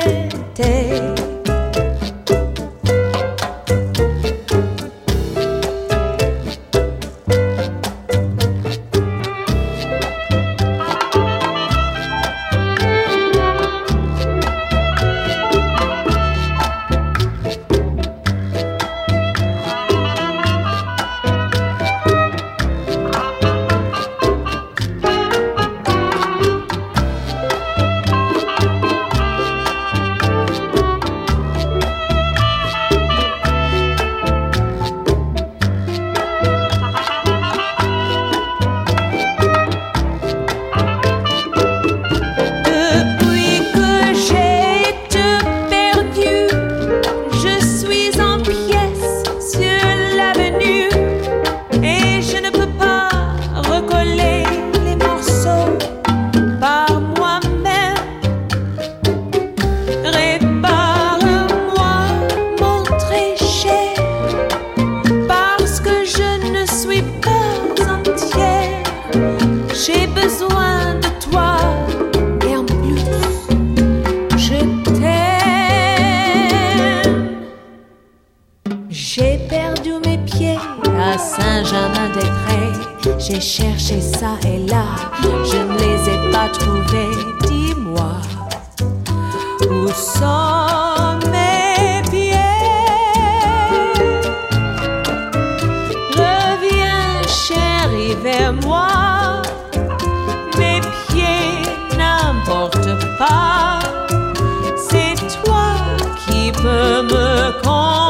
J'ai cherché ça et là, je ne les ai pas trouvés. Dis-moi, où sont mes pieds? Reviens chérie vers moi. Mes pieds n'importe pas. C'est toi qui peux me compléter.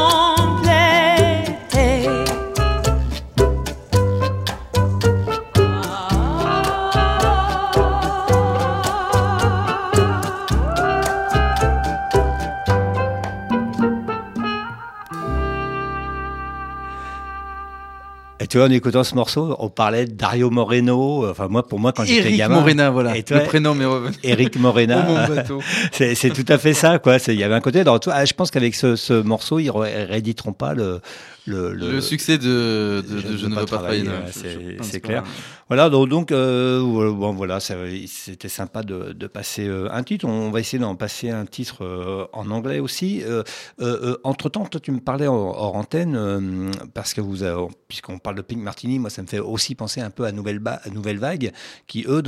Tu vois, en écoutant ce morceau, on parlait de Dario Moreno. Enfin, pour moi, quand j'étais gamin. Eric Morena, voilà. Et toi, le prénom m'est revenu. Eric Morena. Oh, mon bateau. c'est tout à fait ça, quoi. Il y avait un côté dans tout. Je pense qu'avec ce morceau, ils rééditeront pas le succès de Je ne veux pas travailler. C'est clair. Voilà, donc bon, voilà, c'était sympa de passer un titre. On va essayer d'en passer un titre en anglais aussi. Entre-temps, toi, tu me parlais hors antenne, parce que puisqu'on parle de Pink Martini, moi, ça me fait aussi penser un peu à Nouvelle Vague, qui, eux,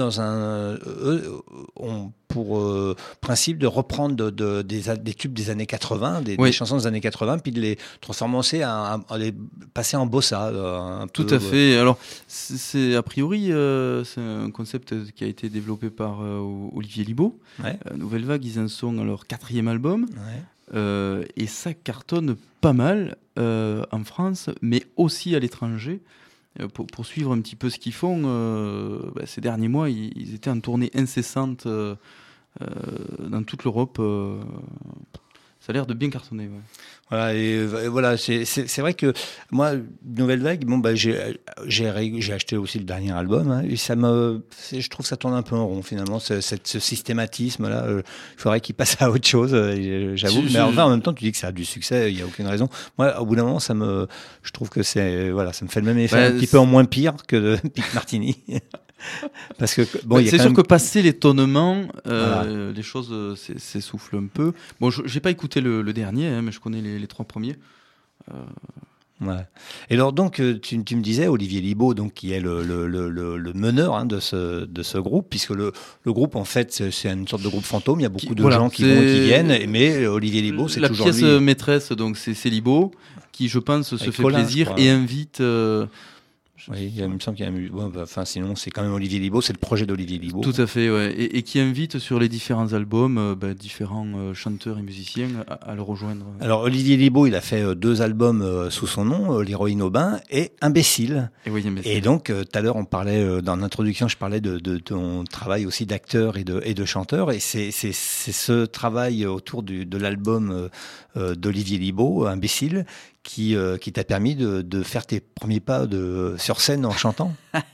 ont pour principe de reprendre des tubes des années 80, des chansons des années 80, puis de les transformer à les passer en bossa. Tout à fait. Alors, c'est a priori, c'est un concept qui a été développé par Olivier Libaud. Ouais. Nouvelle Vague, ils en sont à leur 4e album. Ouais. Et ça cartonne pas mal en France, mais aussi à l'étranger. Pour suivre un petit peu ce qu'ils font, ces derniers mois, ils étaient en tournée incessante dans toute l'Europe. Ça a l'air de bien cartonner. Ouais. Voilà, et voilà, c'est vrai que moi, Nouvelle Vague, bon, bah, j'ai acheté aussi le dernier album, hein, et je trouve que ça tourne un peu en rond finalement, ce systématisme-là. Il faudrait qu'il passe à autre chose, j'avoue. Mais enfin, en même temps, tu dis que ça a du succès, il n'y a aucune raison. Moi, au bout d'un moment, je trouve que ça me fait le même effet, un petit peu en moins pire que de Pic Martini. Parce que bon, c'est sûr que passer l'étonnement, voilà. les choses s'essoufflent un peu. Bon, j'ai pas écouté le dernier, hein, mais je connais les 3 premiers. Ouais. Et alors donc tu me disais Olivier Libaud, donc qui est le meneur, hein, de ce groupe, puisque le groupe en fait c'est une sorte de groupe fantôme. Il y a beaucoup de gens qui vont et qui viennent, mais Olivier Libaud c'est toujours lui. La pièce maîtresse, donc c'est Libaud qui, je pense, se fait Colin, plaisir et invite. Oui, il me semble qu'il y a sinon c'est quand même Olivier Libaud, c'est le projet d'Olivier Libaud. Tout à fait, ouais. Et qui invite sur les différents albums différents chanteurs et musiciens à le rejoindre. Alors Olivier Libaud, il a fait 2 albums sous son nom, L'Héroïne au bain et Imbécile. Et donc tout à l'heure on parlait dans l'introduction, je parlais de ton travail aussi d'acteur et de chanteur, et c'est ce travail autour de l'album d'Olivier Libaud, Imbécile, qui t'a permis de faire tes premiers pas sur scène en chantant.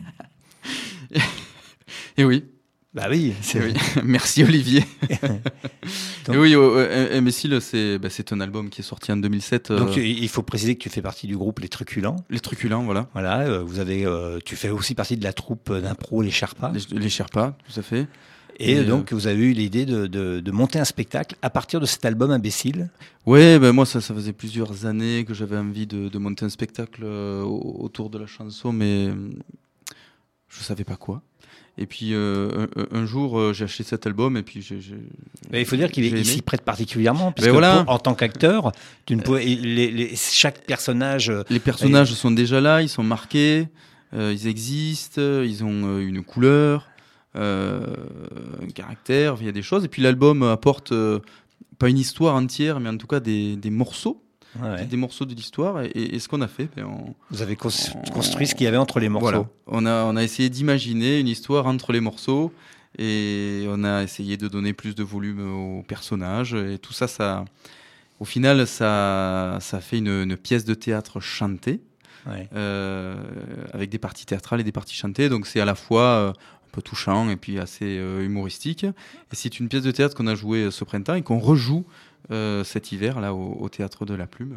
Et oui. Bah oui. Oui. Merci Olivier. Donc, et oui, Imbécile, c'est un album qui est sorti en 2007. Donc il faut préciser que tu fais partie du groupe Les Truculents. Les Truculents, voilà. Voilà, tu fais aussi partie de la troupe d'impro Les Sherpas. Les Sherpas, tout à fait. Et donc, vous avez eu l'idée de monter un spectacle à partir de cet album Imbécile. Oui, moi, ça faisait plusieurs années que j'avais envie de monter un spectacle autour de la chanson, mais je ne savais pas quoi. Et puis, un jour, j'ai acheté cet album, et puis il faut dire qu'il s'y prête particulièrement, parce que en tant qu'acteur, tu ne pouvais, chaque personnage... Les personnages sont déjà là, ils sont marqués, ils existent, ils ont une couleur... un caractère, il y a des choses, et puis l'album apporte pas une histoire entière, mais en tout cas des morceaux, des morceaux de l'histoire, et ce qu'on a fait, vous avez construit ce qu'il y avait entre les morceaux. Voilà. On a essayé d'imaginer une histoire entre les morceaux, et on a essayé de donner plus de volume aux personnages, et tout ça au final ça fait une pièce de théâtre chantée, avec des parties théâtrales et des parties chantées, donc c'est à la fois un peu touchant et puis assez humoristique. Et c'est une pièce de théâtre qu'on a jouée ce printemps et qu'on rejoue cet hiver là au Théâtre de la Plume,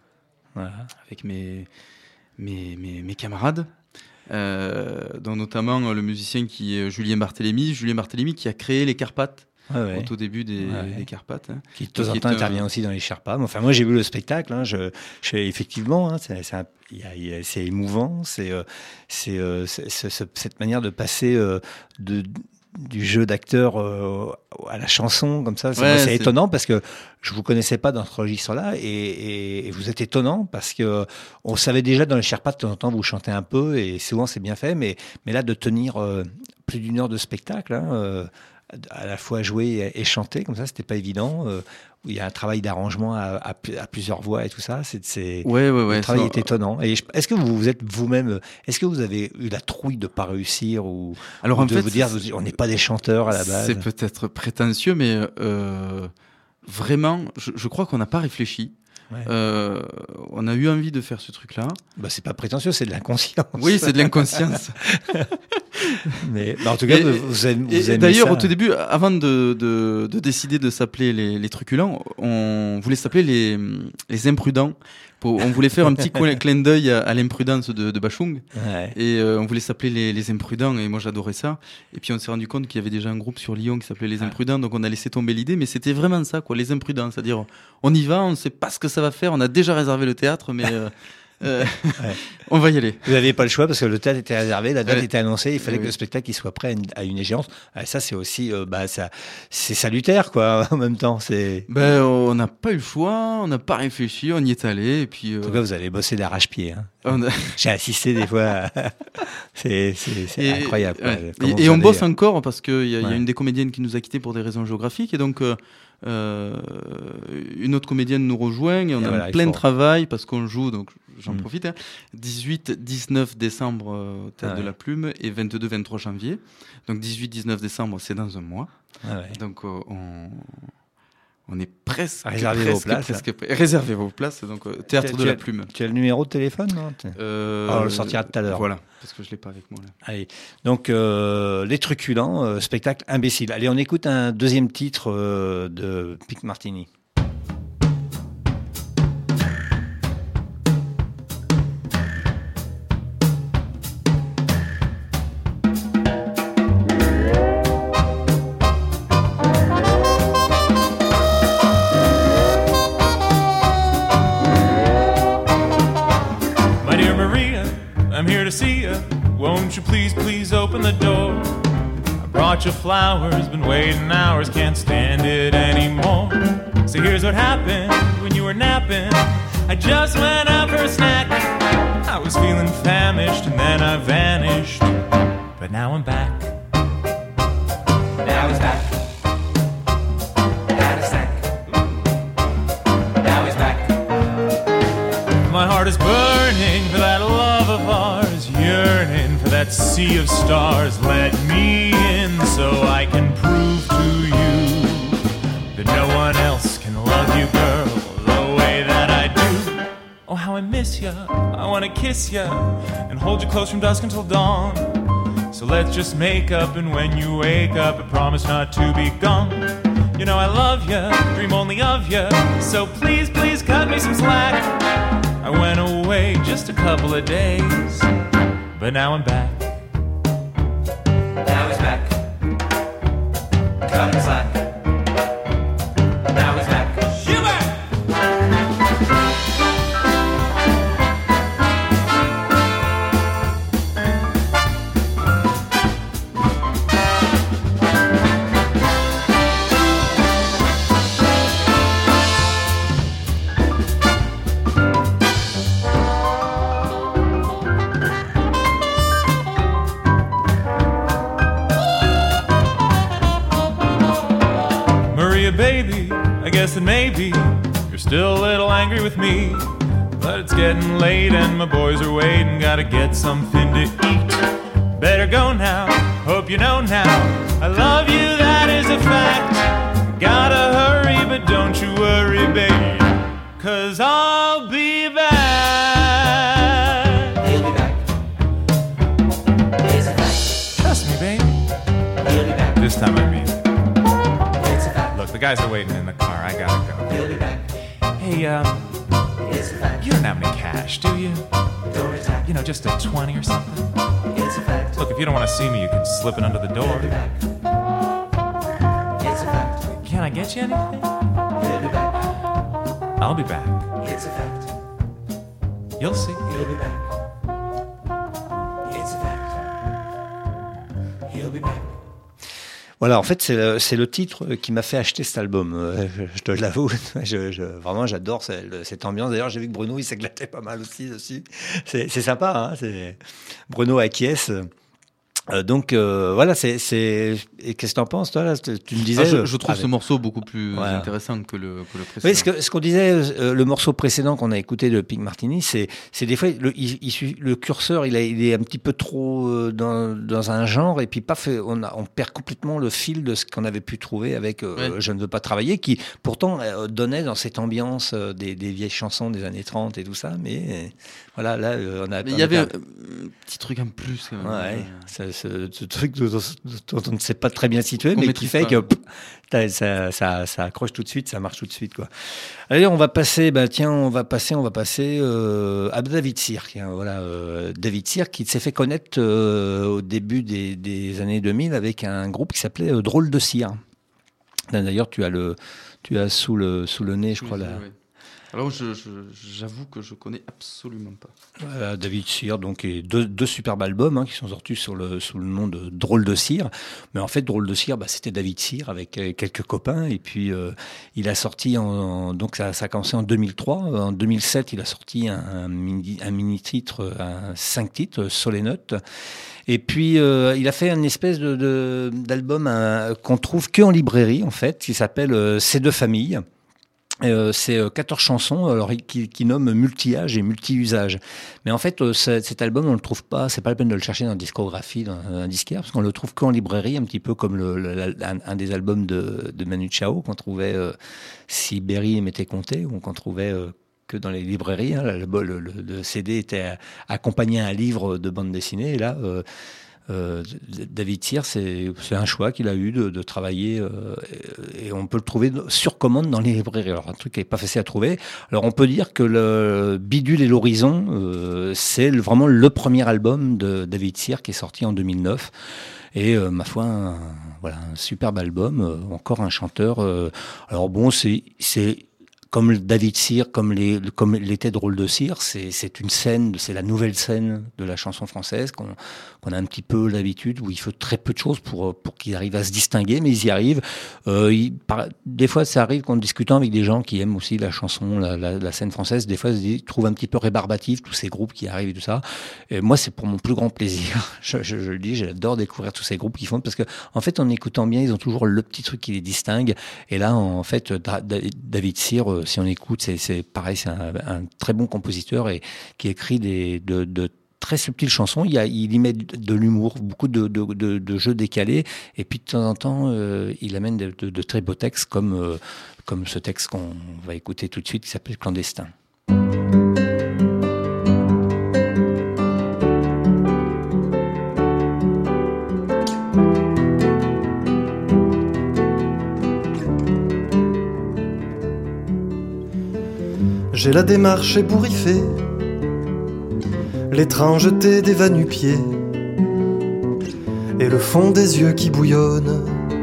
avec mes camarades, dont notamment le musicien qui est Julien Barthélémy qui a créé les Carpates. Au tout début des Carpates, hein. Qui de temps en temps intervient aussi dans les Sherpas. Enfin, moi j'ai vu le spectacle, hein, effectivement, hein, c'est émouvant, c'est cette manière de passer du jeu d'acteur à la chanson comme ça. C'est étonnant parce que je vous connaissais pas dans ce registre-là, et vous êtes étonnant parce que on savait déjà dans les Sherpas de temps en temps vous chantez un peu et souvent c'est bien fait, mais là de tenir plus d'1 heure de spectacle, hein, à la fois jouer et chanter comme ça, c'était pas évident. Il y a un travail d'arrangement à plusieurs voix et tout ça. Le travail est étonnant. Et est-ce que vous êtes vous-même, est-ce que vous avez eu la trouille de pas réussir ou de vous dire on n'est pas des chanteurs à la base? C'est peut-être prétentieux, mais vraiment, je crois qu'on n'a pas réfléchi. On a eu envie de faire ce truc-là. C'est pas prétentieux, c'est de l'inconscience. Oui, c'est de l'inconscience. Mais en tout cas, vous aimez d'ailleurs, ça. Au tout début, avant de décider de s'appeler les Truculents, on voulait s'appeler les Imprudents. On voulait faire un petit clin d'œil à l'imprudence de Bachung. Et on voulait s'appeler les Imprudents, et moi j'adorais ça. Et puis on s'est rendu compte qu'il y avait déjà un groupe sur Lyon qui s'appelait les Imprudents, donc on a laissé tomber l'idée, mais c'était vraiment ça, quoi, les Imprudents. C'est-à-dire, on y va, on ne sait pas ce que ça va faire, on a déjà réservé le théâtre, mais on va y aller. Vous n'aviez pas le choix parce que le théâtre était réservé, la date était annoncée, il fallait que le spectacle soit prêt à une échéance. Ça, c'est aussi, c'est salutaire, quoi. En même temps, on n'a pas eu le choix, on n'a pas réfléchi, on y est allé, et puis. En tout cas, vous avez bossé d'arrache-pied. Hein. J'ai assisté des fois. C'est incroyable. Et on bosse encore parce qu'il y a une des comédiennes qui nous a quittés pour des raisons géographiques, et donc. Une autre comédienne nous rejoint et on a plein de travail parce qu'on joue, donc j'en profite, 18-19 décembre au Théâtre de la Plume et 22-23 janvier. Donc 18-19 décembre, c'est dans un mois. Donc On est presque. Réservez vos places. Réservez vos places. Donc, Théâtre de la Plume. Tu as le numéro de téléphone, non on le sortira tout à l'heure. Voilà, parce que je ne l'ai pas avec moi là. Allez. Donc, Les Truculents, spectacle imbécile. Allez, on écoute un deuxième titre de Pic Martini. Won't you please open the door? I brought you flowers, been waiting hours, can't stand it anymore. So here's what happened when you were napping. I just went out for a snack. I was feeling famished and then I vanished. But now I'm back. Now he's back. Had a snack. Now he's back. My heart is burning for that love of ours, yearning for that sea of stars. Let me in so I can prove to you that no one else can love you, girl, the way that I do. Oh, how I miss ya, I wanna kiss ya and hold you close from dusk until dawn. So let's just make up, and when you wake up, I promise not to be gone. You know I love ya, dream only of ya, so please cut me some slack. I went away just a couple of days, but now I'm back. Now he's back. Cut him slack. Now he's back. You back! Baby, I guess that maybe you're still a little angry with me, but it's getting late and my boys are waiting. Gotta get something to eat. Better go now, hope you know now I love you, that is a fact. Gotta hurry, but don't you worry, baby, 'cause I'll be back. He'll be back. It's a fact. Trust me, baby. He'll be back. This time I mean it. The guys are waiting in the car. I gotta go. He'll be back. Hey, it's a fact. You don't have any cash, do you? Door attack. You know, just a 20 or something? It's a fact. Look, if you don't want to see me, you can slip it under the door. He'll be back. It's a fact. Can I get you anything? He'll be back. I'll be back. It's a fact. You'll see. He'll be back. It's a fact. He'll be back. Voilà, en fait, c'est le titre qui m'a fait acheter cet album. Je te l'avoue. Vraiment, j'adore cette ambiance. D'ailleurs, j'ai vu que Bruno, il s'éclatait pas mal aussi dessus. C'est sympa, hein. Bruno acquiesce. Donc voilà, et qu'est-ce que t'en penses, toi là? Tu me disais. Je trouve ce morceau beaucoup plus intéressant que le précédent. Oui, ce qu'on disait, le morceau précédent qu'on a écouté de Pic Martini, c'est des fois le curseur, il est un petit peu trop dans un genre, et puis paf, on perd complètement le fil de ce qu'on avait pu trouver avec Je ne veux pas travailler, qui pourtant donnait dans cette ambiance des vieilles chansons des années 30 et tout ça, mais voilà, là on a. Il y avait un petit truc en plus. Ce truc dont on ne sait pas très bien situer, mais qui fait que ça accroche tout de suite, ça marche tout de suite, quoi. Allez, on va passer à David Cirque. Hein, voilà, David Cirque qui s'est fait connaître au début des années 2000 avec un groupe qui s'appelait Drôle de Cire. D'ailleurs, tu as sous le nez, je crois, là. Oui. Alors, j'avoue que je connais absolument pas. Voilà, David Cire, donc, et deux superbes albums qui sont sortis sous le nom de Drôle de Cire. Mais en fait, Drôle de Cire, c'était David Cire avec quelques copains. Et puis, il a sorti, donc ça a commencé en 2003. En 2007, il a sorti un mini-titre, 5 titres, Solénote. Et puis, il a fait une espèce d'album qu'on trouve que en librairie, en fait, qui s'appelle Ces deux familles. C'est 14 chansons alors, qui nomment multi-âge et multi-usage. Mais en fait, cet album, on le trouve pas, c'est pas la peine de le chercher dans la discographie, dans un disquaire, parce qu'on le trouve qu'en librairie, un petit peu comme un des albums de Manu Chao, qu'on trouvait si Berry m'était compté, ou qu'on trouvait que dans les librairies. Hein, le CD était accompagné à un livre de bande dessinée, et là... David Cyr, c'est un choix qu'il a eu de travailler et on peut le trouver sur commande dans les librairies. Alors un truc qui n'est pas facile à trouver. Alors on peut dire que le Bidule et l'Horizon, c'est vraiment le premier album de David Cyr qui est sorti en 2009. Et ma foi, un superbe album. Encore un chanteur. Alors bon, c'est comme David Cyr, comme l'était Drôle de Cyr, c'est une scène, c'est la nouvelle scène de la chanson française qu'on a un petit peu l'habitude, où il faut très peu de choses pour qu'ils arrivent à se distinguer, mais ils y arrivent. Des fois, ça arrive qu'en discutant avec des gens qui aiment aussi la chanson, la scène française, des fois, ils trouvent un petit peu rébarbatif tous ces groupes qui arrivent et tout ça. Et moi, c'est pour mon plus grand plaisir. Je le dis, j'adore découvrir tous ces groupes qui font, parce que en fait, en écoutant bien, ils ont toujours le petit truc qui les distingue. Et là, en fait, David Cyr, si on écoute, c'est pareil, c'est un très bon compositeur et qui écrit de très subtiles chansons. Il y met de l'humour, beaucoup de jeux décalés, et puis de temps en temps, il amène de très beaux textes comme ce texte qu'on va écouter tout de suite qui s'appelle Clandestin. J'ai la démarche ébouriffée, l'étrangeté des va-nu-pieds et le fond des yeux qui bouillonnent.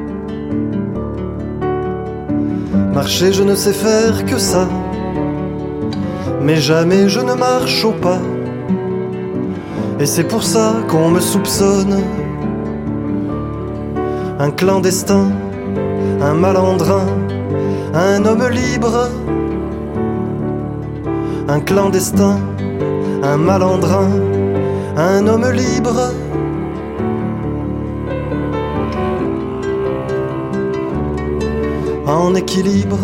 Marcher, je ne sais faire que ça, mais jamais je ne marche au pas. Et c'est pour ça qu'on me soupçonne. Un clandestin, un malandrin, un homme libre. Un clandestin, un malandrin, un homme libre. En équilibre.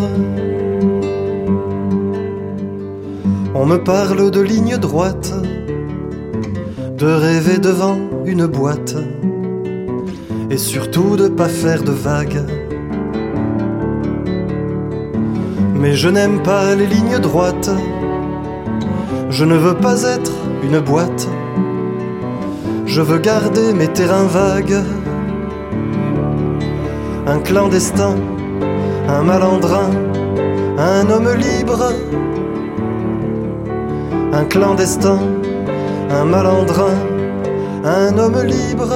On me parle de ligne droite, de rêver devant une boîte, et surtout de pas faire de vagues. Mais je n'aime pas les lignes droites. Je ne veux pas être une boîte. Je veux garder mes terrains vagues. Un clandestin, un malandrin, un homme libre. Un clandestin, un malandrin, un homme libre.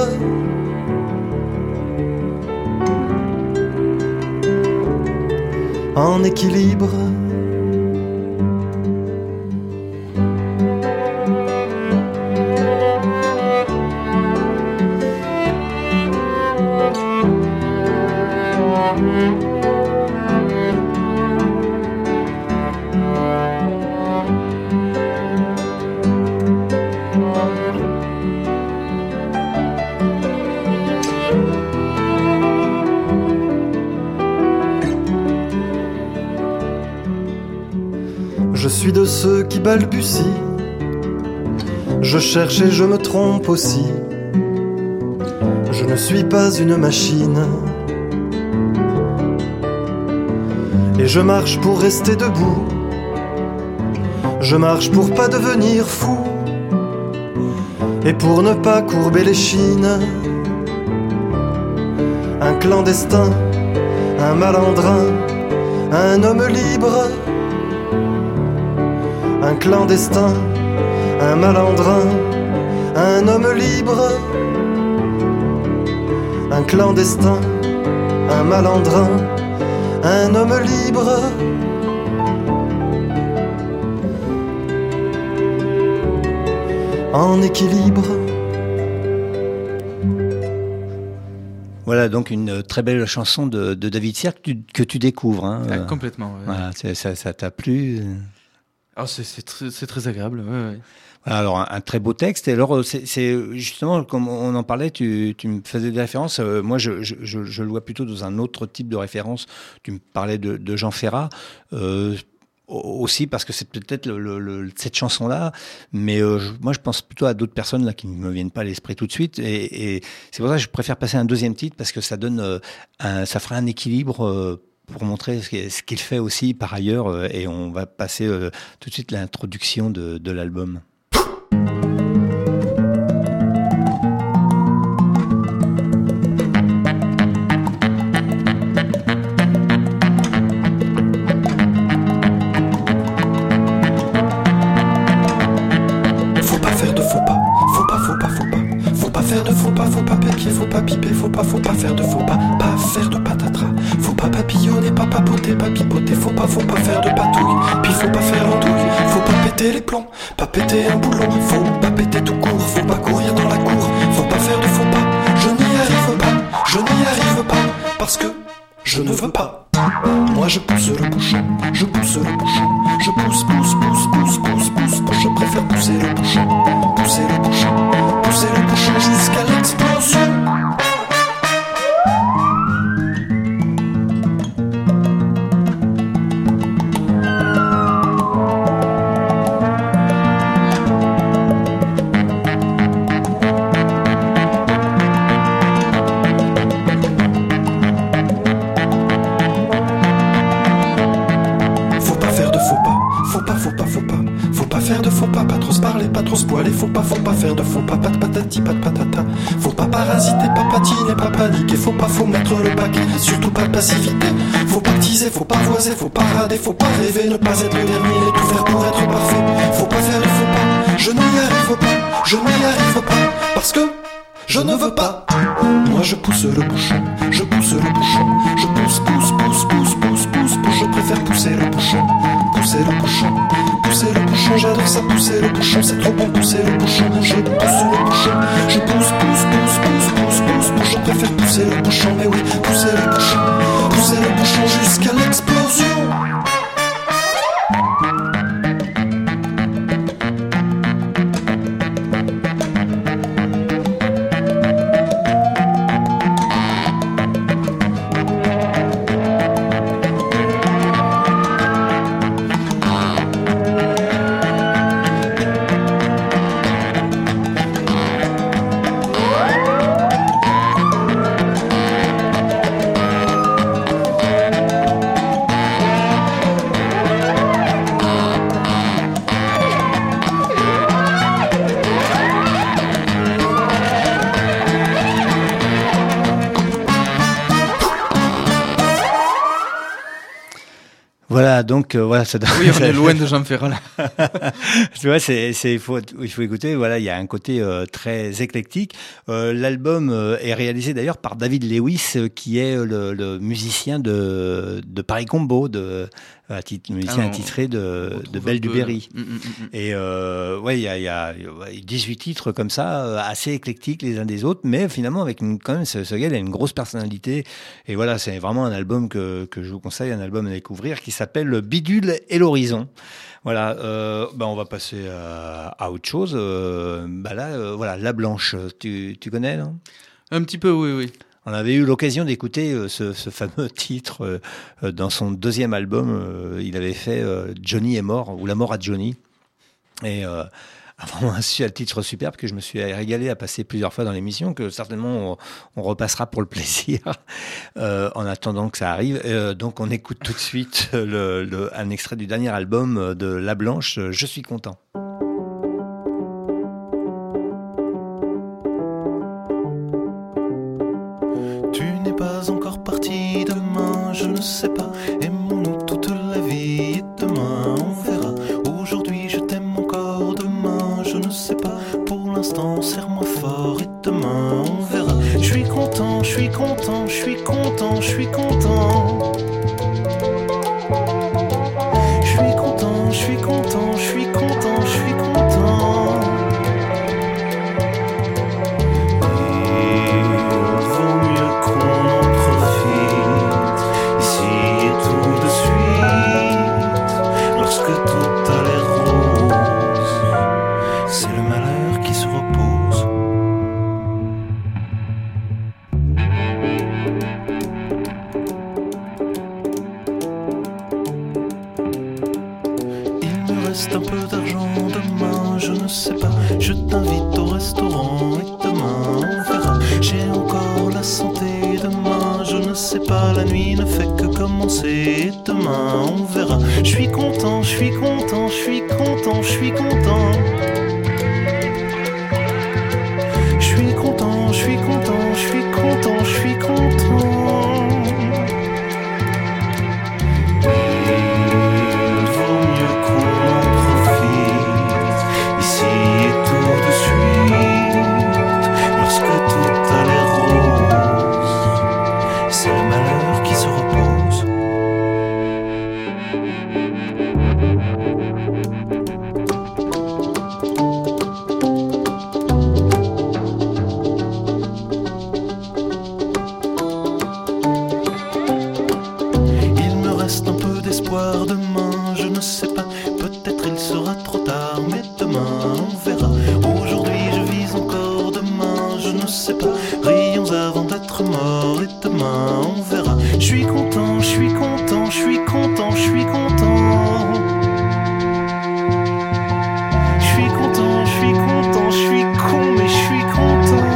En équilibre. Je suis de ceux qui balbutient. Je cherche et je me trompe aussi. Je ne suis pas une machine. Et je marche pour rester debout. Je marche pour pas devenir fou. Et pour ne pas courber les chines. Un clandestin, un malandrin, un homme libre. Un clandestin, un malandrin, un homme libre. Un clandestin, un malandrin, un homme libre. En équilibre. Voilà donc une très belle chanson de David Cyr que tu découvres. Hein. Complètement. Ouais. Voilà, ça t'a plu? Alors c'est très agréable. Ouais. Voilà, alors un très beau texte. Et alors c'est justement comme on en parlait, tu me faisais des références. Moi je le vois plutôt dans un autre type de référence. Tu me parlais de Jean Ferrat. Aussi parce que c'est peut-être cette chanson-là, mais moi je pense plutôt à d'autres personnes là qui ne me viennent pas à l'esprit tout de suite, et c'est pour ça que je préfère passer un deuxième titre parce que ça donne, ça fera un équilibre pour montrer ce qu'il fait aussi par ailleurs, et on va passer tout de suite l'introduction de l'album. Faut pas faire de faux pas faire de patatras. Faut pas papillonner, pas papoter, pas pipoter. Faut pas faire de patouille, puis faut pas faire andouille. Faut pas péter les plombs, pas péter un boulon. Faut pas péter tout court, faut pas courir dans la cour. Faut pas faire de faux pas, je n'y arrive pas, parce que je ne veux pas. Moi je pousse le bouchon, je pousse le bouchon. Je pousse, je préfère pousser le bouchon jusqu'à l'explosion. Faut pas faire de faux pas, pas de patati, pas de patata. Faut pas parasiter, pas patiner, pas paniquer. Faut mettre le paquet, surtout pas de passivité. Faut pas teaser, faut pas voiser, faut pas rader, faut pas rêver, ne pas être le dernier, tout faire pour être parfait. Faut pas faire de faux pas, je n'y arrive pas, parce que je ne veux pas. Moi je pousse le bouchon, je pousse, je préfère pousser le bouchon, j'adore ça, pousser le bouchon, c'est trop bon, pousser le bouchon, je pousse le bouchon, je pousse, je préfère pousser le bouchon, mais oui, pousser le bouchon jusqu'à l'explosion. Voilà, donc voilà, ça donne. Oui, on est loin de Jean Ferrat là. Tu vois, il faut écouter. Voilà, il y a un côté très éclectique. L'album est réalisé d'ailleurs par David Lewis, qui est le musicien de Paris Combo, musicien attitré de Belle du Berry. Et ouais, il y a 18 titres comme ça, assez éclectiques les uns des autres, mais finalement avec quand même ce gars il a une grosse personnalité. Et voilà, c'est vraiment un album que je vous conseille, un album à découvrir qui s'appelle Bidule et l'horizon. Voilà, on va passer à autre chose. Voilà, La Blanche, tu connais, non ? Un petit peu, oui. On avait eu l'occasion d'écouter ce fameux titre dans son deuxième album. Il avait fait Johnny est mort, ou La mort à Johnny. Et vraiment un titre superbe que je me suis régalé à passer plusieurs fois dans l'émission, que certainement on repassera pour le plaisir en attendant que ça arrive. Donc on écoute tout de suite un extrait du dernier album de La Blanche, Je suis content. Tu n'es pas encore parti, demain je ne sais pas. Aimons-nous toute la vie et demain on verra. Aujourd'hui je t'aime encore, demain je ne sais pas. Pour l'instant serre-moi fort et demain on verra. Je suis content, je suis content, je suis content, je suis content. Je suis content, je suis content, je suis content, je suis content. Lorsque tout a l'air ne sais pas. Je t'invite au restaurant et demain on verra. J'ai encore la santé demain, je ne sais pas, la nuit ne fait que commencer. Et demain on verra. Je suis content, je suis content, je suis content, je suis content. Je suis content, je suis content, je suis content, je suis content. Demain, je ne sais pas, peut-être il sera trop tard, mais demain on verra. Aujourd'hui je vis encore, demain je ne sais pas, rions avant d'être mort et demain on verra. Je suis content, je suis content, je suis content, je suis content. Je suis content, je suis content, je suis con, mais je suis content.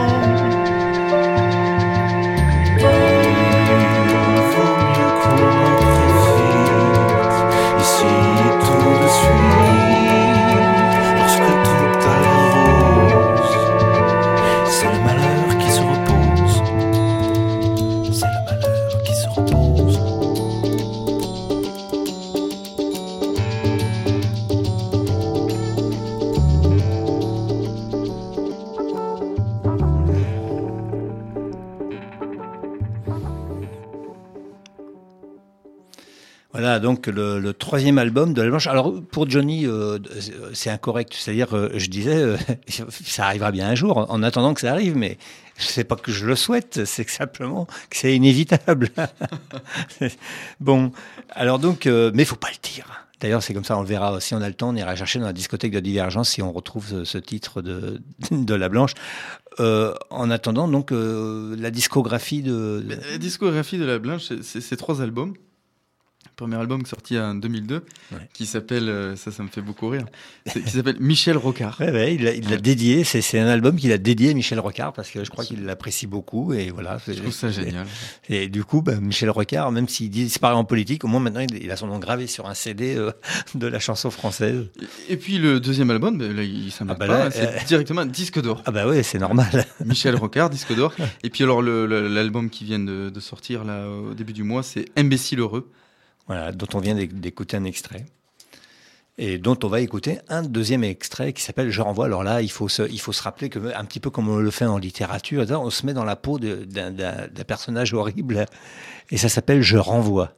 Voilà, donc le troisième album de La Blanche. Alors pour Johnny, c'est incorrect. C'est-à-dire, je disais, ça arrivera bien un jour, en attendant que ça arrive, mais c'est pas que je le souhaite, c'est que simplement que c'est inévitable. Bon, alors donc, mais faut pas le dire. D'ailleurs, c'est comme ça, on le verra. Si on a le temps, on ira chercher dans la discothèque de Divergence si on retrouve ce titre de La Blanche. En attendant, donc, la discographie de... La discographie de La Blanche, c'est 3 albums. Premier album sorti en 2002, qui s'appelle, ça me fait beaucoup rire, qui s'appelle Michel Rocard. Ouais, il l'a dédié, c'est un album qu'il a dédié à Michel Rocard, parce que je crois qu'il l'apprécie beaucoup, et voilà. Je trouve ça génial. Et du coup, Michel Rocard, même s'il disparaît en politique, au moins maintenant il a son nom gravé sur un CD de la chanson française. Et puis le deuxième album, là, il s'en met pas, c'est directement disque d'or. Ah bah ouais, c'est normal. Michel Rocard, disque d'or. Et puis alors l'album qui vient de sortir là au début du mois, c'est Imbécile heureux. Voilà, dont on vient d'écouter un extrait. Et dont on va écouter un deuxième extrait qui s'appelle Je renvoie. Alors là, il faut se rappeler que, un petit peu comme on le fait en littérature, on se met dans la peau d'un personnage horrible. Et ça s'appelle Je renvoie.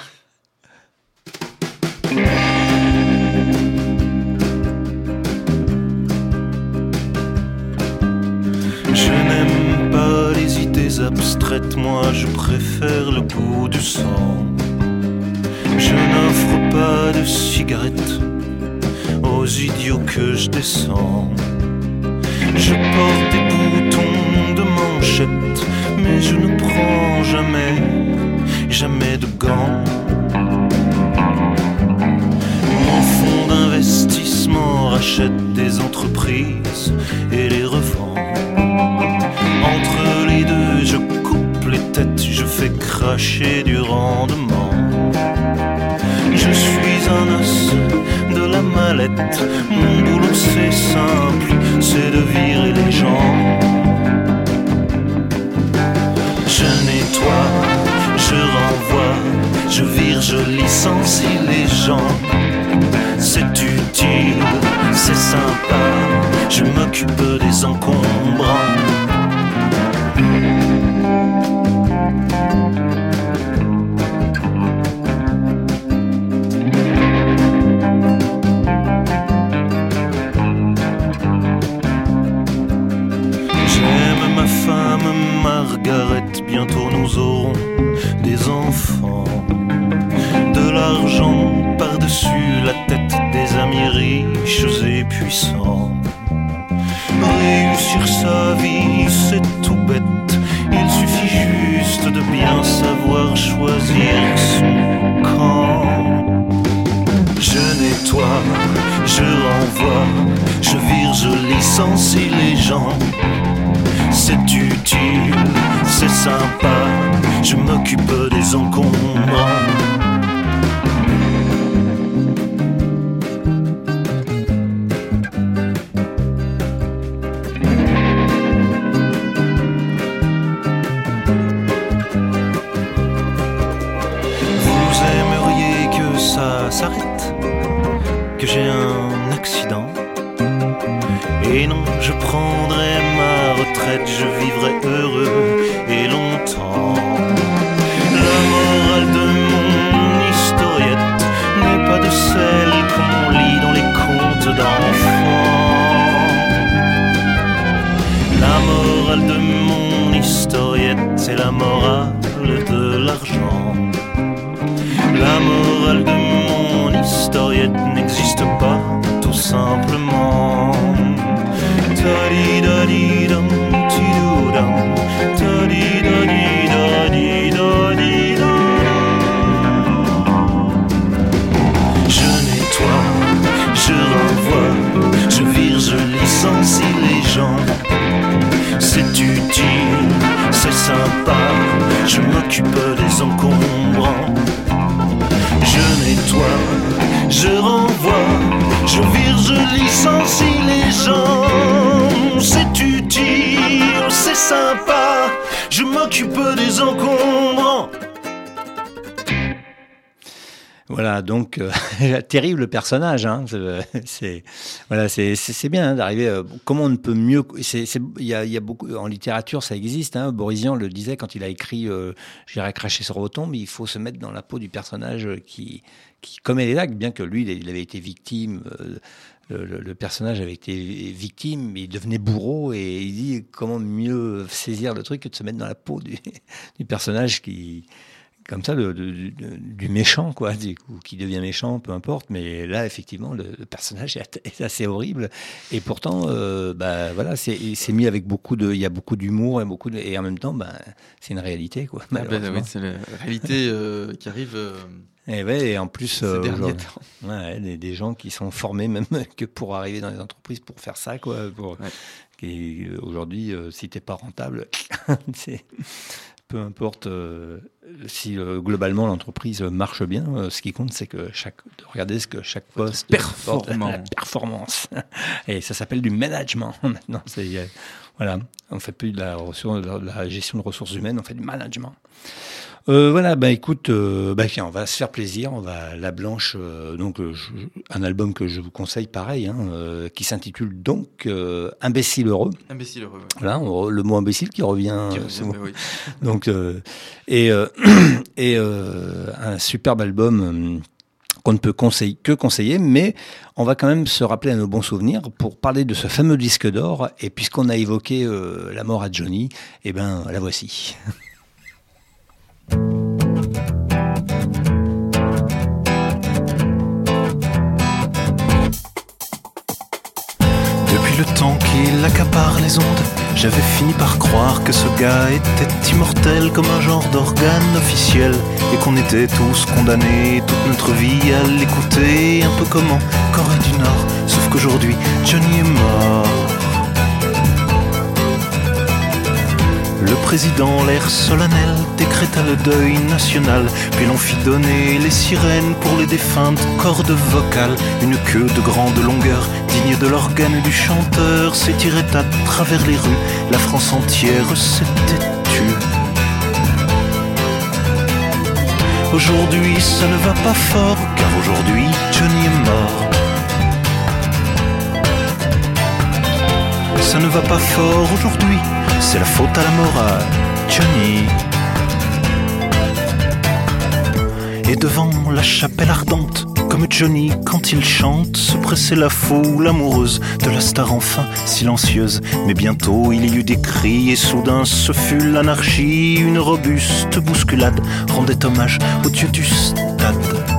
Je n'aime pas les idées abstraites, moi je préfère le goût du sang. Je n'offre pas de cigarettes aux idiots que je descends. Je porte des boutons de manchette, mais je ne prends jamais de gants. Mon fonds d'investissement rachète des entreprises et les revend. Entre les deux, je coupe les têtes, je fais cracher du rendement. Je suis un os de la mallette. Mon boulot c'est simple, c'est de virer les gens. Je nettoie, je renvoie, je vire, je licencie les gens. C'est utile, c'est sympa, je m'occupe des encombrants. Margaret, bientôt nous aurons des enfants. De l'argent par-dessus la tête des amis riches et puissants. Réussir sa vie, c'est tout bête. Il suffit juste de bien savoir choisir son camp. Je nettoie, je renvoie, je licencier les gens. C'est utile, c'est sympa, je m'occupe des encombrants. S'arrête, que j'ai un accident. Et non, je prendrai ma retraite, je vivrai heureux et longtemps. La morale de mon historiette n'est pas de celle qu'on lit dans les contes d'enfants. La morale de mon historiette, c'est la morale de l'argent. La morale de mon historiette n'existe pas, tout simplement. Ta-di-da-di-dam, ti-do-dam, ta-di-da-di-da-di-da-di-da. Je nettoie, je renvoie, je vire, je licencie les gens. C'est utile, c'est sympa, je m'occupe des encombrants. Je nettoie, je renvoie, je vire, je licencie les gens. C'est utile, c'est sympa, je m'occupe des encombrants. Voilà, donc terrible personnage. Hein. C'est bien hein, d'arriver. Comment on ne peut mieux. Il y a beaucoup en littérature, ça existe. Hein. Boris Vian le disait quand il a écrit J'irai cracher sur vos tombes. Il faut se mettre dans la peau du personnage qui commet les actes, bien que lui, il avait été victime. Le personnage avait été victime, il devenait bourreau et il dit comment mieux saisir le truc que de se mettre dans la peau du personnage qui. Comme ça, du méchant, quoi, ou qui devient méchant, peu importe. Mais là, effectivement, le personnage est assez horrible. Et pourtant, voilà, c'est mis avec il y a beaucoup d'humour et en même temps, c'est une réalité, quoi. Oui, c'est la réalité qui arrive. Et en plus, ces derniers temps. Ouais, des gens qui sont formés même que pour arriver dans les entreprises pour faire ça, quoi. Et aujourd'hui, si t'es pas rentable, c'est. Peu importe si globalement l'entreprise marche bien, ce qui compte c'est que regardez ce que chaque poste performance. Performance. Et ça s'appelle du management maintenant. Voilà, on fait plus de la gestion de ressources humaines, on fait du management. Voilà, écoute, tiens, on va se faire plaisir, on va La Blanche, un album que je vous conseille pareil, hein, qui s'intitule donc Imbécile heureux. Imbécile heureux. Ouais. Voilà, le mot imbécile qui revient. Oui. Donc un superbe album. Qu'on ne peut que conseiller, mais on va quand même se rappeler à nos bons souvenirs pour parler de ce fameux disque d'or. Et puisqu'on a évoqué la mort à Johnny, la voici. Depuis le temps qu'il accapare les ondes, j'avais fini par croire que ce gars était immortel comme un genre d'organe officiel et qu'on était tous condamnés toute notre vie à l'écouter, un peu comme en Corée du Nord, sauf qu'aujourd'hui Johnny est mort. Le président, l'air solennel, décréta le deuil national, puis l'on fit donner les sirènes pour les défuntes cordes vocales. Une queue de grande longueur, digne de l'organe du chanteur, s'étirait à travers les rues, la France entière s'était tue. Aujourd'hui ça ne va pas fort, car aujourd'hui Johnny est mort. Ça ne va pas fort aujourd'hui, c'est la faute à la morale, Johnny. Et devant la chapelle ardente, comme Johnny quand il chante, se pressait la foule amoureuse de la star enfin silencieuse. Mais bientôt il y eut des cris et soudain ce fut l'anarchie. Une robuste bousculade rendait hommage au dieu du stade.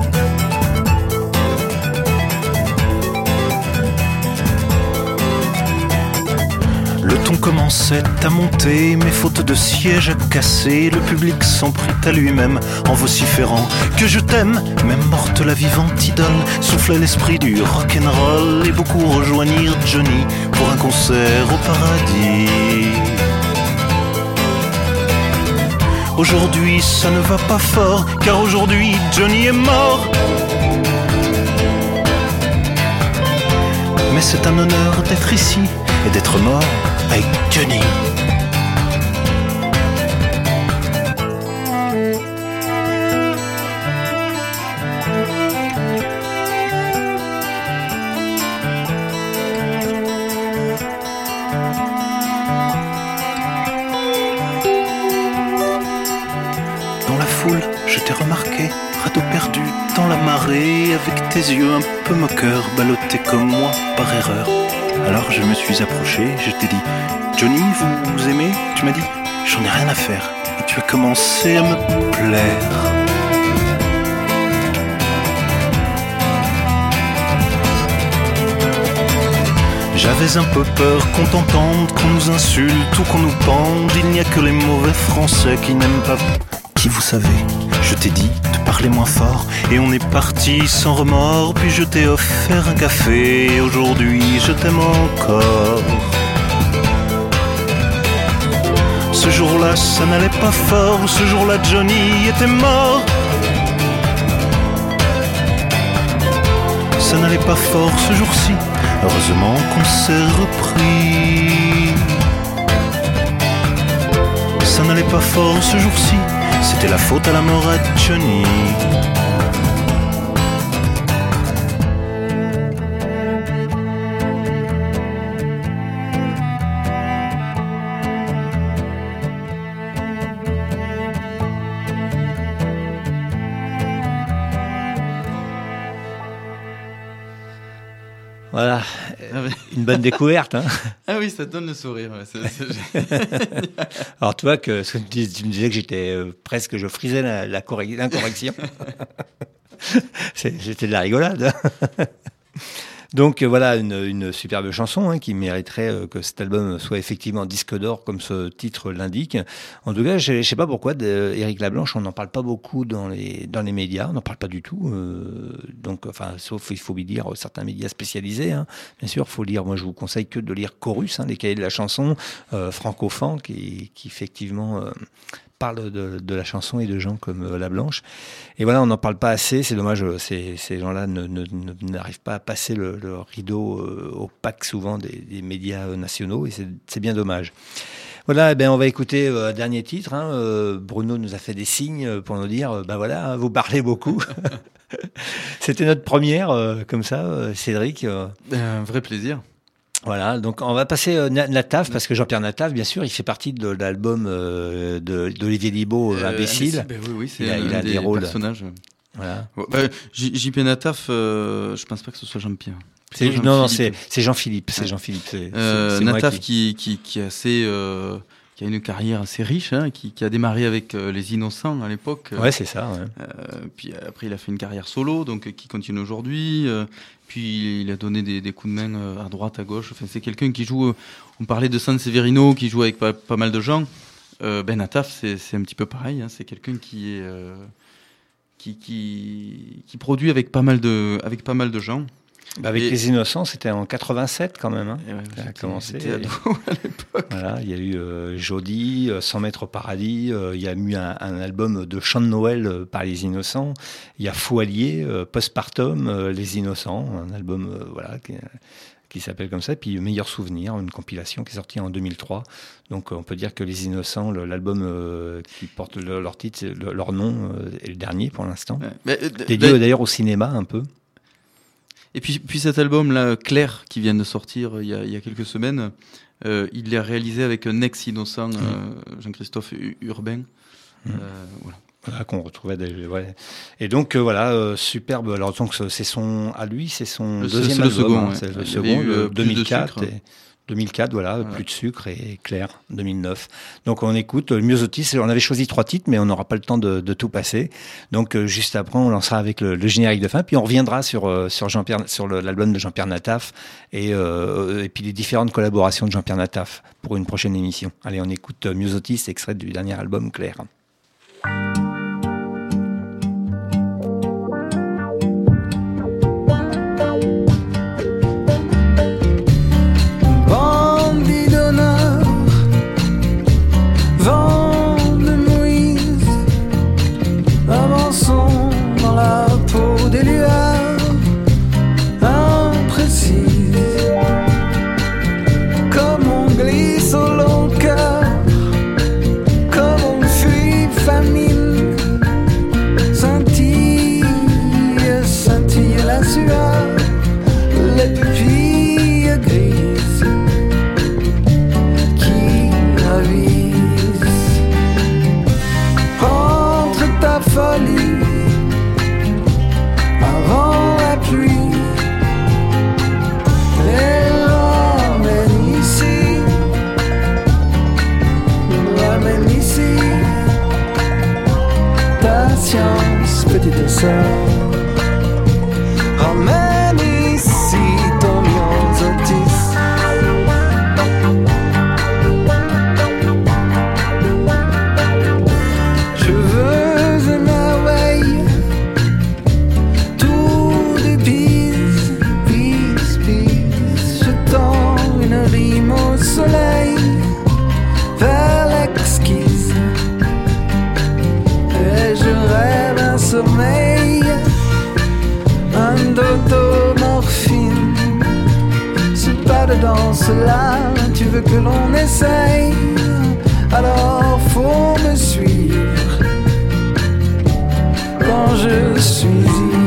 Le ton commençait à monter, mais faute de siège à casser, le public s'en prit à lui-même en vociférant que je t'aime, même morte la vivante idole soufflait l'esprit du rock'n'roll et beaucoup rejoignirent Johnny pour un concert au paradis. Aujourd'hui ça ne va pas fort, car aujourd'hui Johnny est mort. Mais c'est un honneur d'être ici et d'être mort avec Johnny. Dans la foule, je t'ai remarqué, radeau perdu dans la marée, avec tes yeux un peu moqueurs, ballottés comme moi par erreur. Alors je me suis approché, je t'ai dit « Johnny, vous aimez ?» Tu m'as dit « J'en ai rien à faire ». Et tu as commencé à me plaire. J'avais un peu peur qu'on t'entende, qu'on nous insulte ou qu'on nous pende. Il n'y a que les mauvais Français qui n'aiment pas... Qui vous savez, je t'ai dit de parler moins fort, et on est parti sans remords. Puis je t'ai offert un café, et aujourd'hui je t'aime encore. Ce jour-là ça n'allait pas fort, ce jour-là Johnny était mort. Ça n'allait pas fort ce jour-ci, heureusement qu'on s'est repris. Ça n'allait pas fort ce jour-ci, c'était la faute à la mort à Johnny. Voilà, une bonne découverte. Hein. Ah oui, ça donne le sourire. Ouais, Alors tu vois que tu me disais que j'étais presque, je frisais l'incorrection. C'était de la rigolade. Donc voilà une superbe chanson hein, qui mériterait que cet album soit effectivement disque d'or comme ce titre l'indique. En tout cas, je sais pas pourquoi Éric Lablanche, on n'en parle pas beaucoup dans les médias, on n'en parle pas du tout. Donc enfin, sauf il faut lire certains médias spécialisés. Hein. Bien sûr, faut lire. Moi, je vous conseille que de lire Chorus, hein, les cahiers de la chanson, Francophant, qui effectivement parle de la chanson et de gens comme Lablanche. Et voilà, on n'en parle pas assez. C'est dommage, ces gens-là n'arrivent pas à passer le rideau opaque souvent des médias nationaux, et c'est bien dommage. Voilà, eh ben on va écouter un dernier titre. Hein. Bruno nous a fait des signes pour nous dire, ben voilà, hein, vous parlez beaucoup. C'était notre première, comme ça, Cédric. Un vrai plaisir. Voilà, donc on va passer Nataf, parce que Jean-Pierre Nataf, bien sûr, il fait partie de l'album d'Olivier Libaud, Imbécile. Oui, c'est il a des personnages. Voilà. JP Nataf, je pense pas que ce soit Jean-Pierre. C'est Jean-Philippe. C'est Jean-Philippe. C'est Nataf qui est assez, qui a une carrière assez riche, hein, qui a démarré avec Les Innocents à l'époque. Ouais, c'est ça. Ouais. Puis après, il a fait une carrière solo, donc qui continue aujourd'hui. Puis il a donné des coups de main à droite, à gauche. Enfin, c'est quelqu'un qui joue. On parlait de Sanseverino, qui joue avec pas mal de gens. Nataf, c'est un petit peu pareil. Hein, c'est quelqu'un qui est qui produit avec pas mal de gens. Avec Les Innocents, c'était en 87 quand même. Hein. Ouais, ça a commencé. J'étais ado à l'époque. Voilà, il y a eu Jody, 100 mètres au paradis. Il y a eu un album de chant de Noël par Les Innocents. Il y a Fou Allié, Postpartum, Les Innocents, un album qui s'appelle comme ça. Puis Meilleurs Souvenirs, une compilation qui est sortie en 2003. Donc on peut dire que Les Innocents, l'album qui porte leur titre, leur nom, est le dernier pour l'instant. Dédié d'ailleurs au cinéma un peu. Et puis cet album-là, Claire, qui vient de sortir il y a quelques semaines, il l'a réalisé avec un ex-innocent, Jean-Christophe Urbain. Voilà, qu'on retrouvait ouais. Et donc voilà, superbe. Alors donc c'est son deuxième album, second, hein, c'est le second, le 2004, voilà, Ouais. Plus de sucre et Claire, 2009. Donc on écoute Myosotis. On avait choisi 3 titres, mais on n'aura pas le temps de tout passer. Donc juste après, on lancera avec le générique de fin, puis on reviendra sur l'album de Jean-Pierre Nataf et puis les différentes collaborations de Jean-Pierre Nataf pour une prochaine émission. Allez, on écoute Myosotis, extrait du dernier album Claire. douceur. Ramène ici ton myosotis. Je veux une merveille, tout dépise, pisse, pisse. Je tends une rime au soleil, vers l'exquise. Et je rêve un sommeil, un dodo-morphine. Ce pas de danse-là, tu veux que l'on essaye, alors faut me suivre quand je suis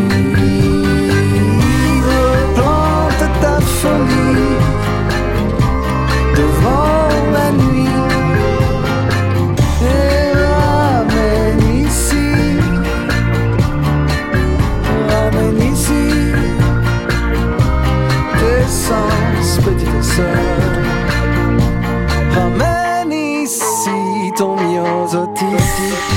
ivre. Plante ta folie devant la nuit et ramène ici tes sens, petite sœur. Ramène ici ton myosotis.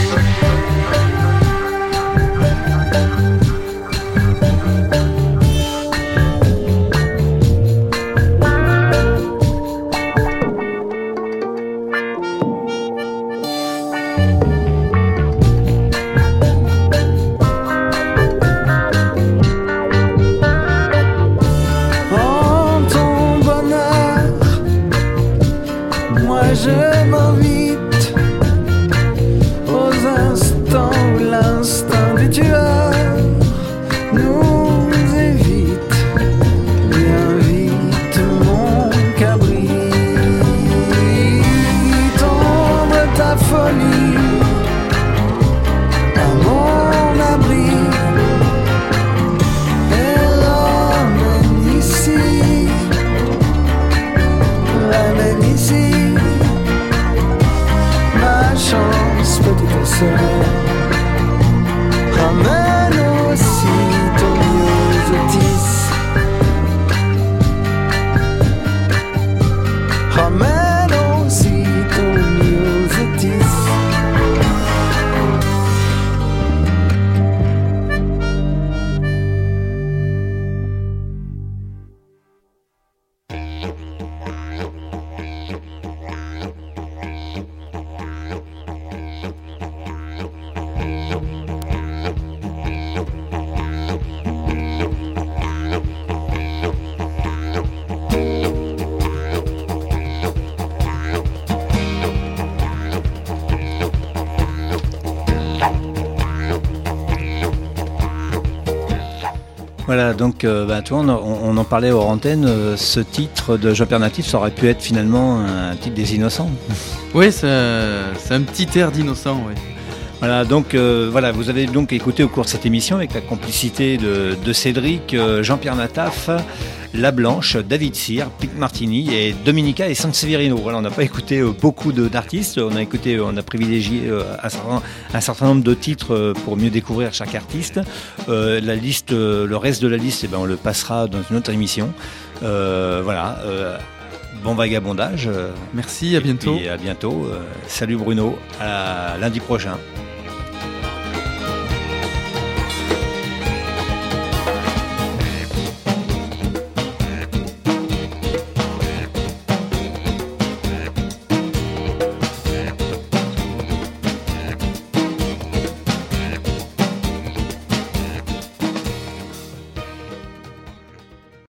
En ton bonheur, moi je m'invite aux instants où l'instinct du tueur nous évite. Viens vite mon cabri, tombe ta folie à mon abri. Et ramène ici ma chance, petite sœur. Ramène aussi ton myosotis. Ramène aussi ton myosotis. Voilà, donc tu vois, on en parlait hors antenne, ce titre de Jean-Pierre Natif, ça aurait pu être finalement un titre des Innocents. Oui, c'est un petit air d'innocent, oui. Voilà, donc voilà, vous avez donc écouté au cours de cette émission avec la complicité de Cédric, Jean-Pierre Nataf, La Blanche, David Cyr, Pic Martini et Dominica et Sanseverino. Voilà, on n'a pas écouté beaucoup d'artistes, on a privilégié un certain nombre de titres pour mieux découvrir chaque artiste. La liste, le reste de la liste, on le passera dans une autre émission. Voilà. Bon vagabondage. Merci, à bientôt. Et à bientôt. Salut Bruno, à lundi prochain.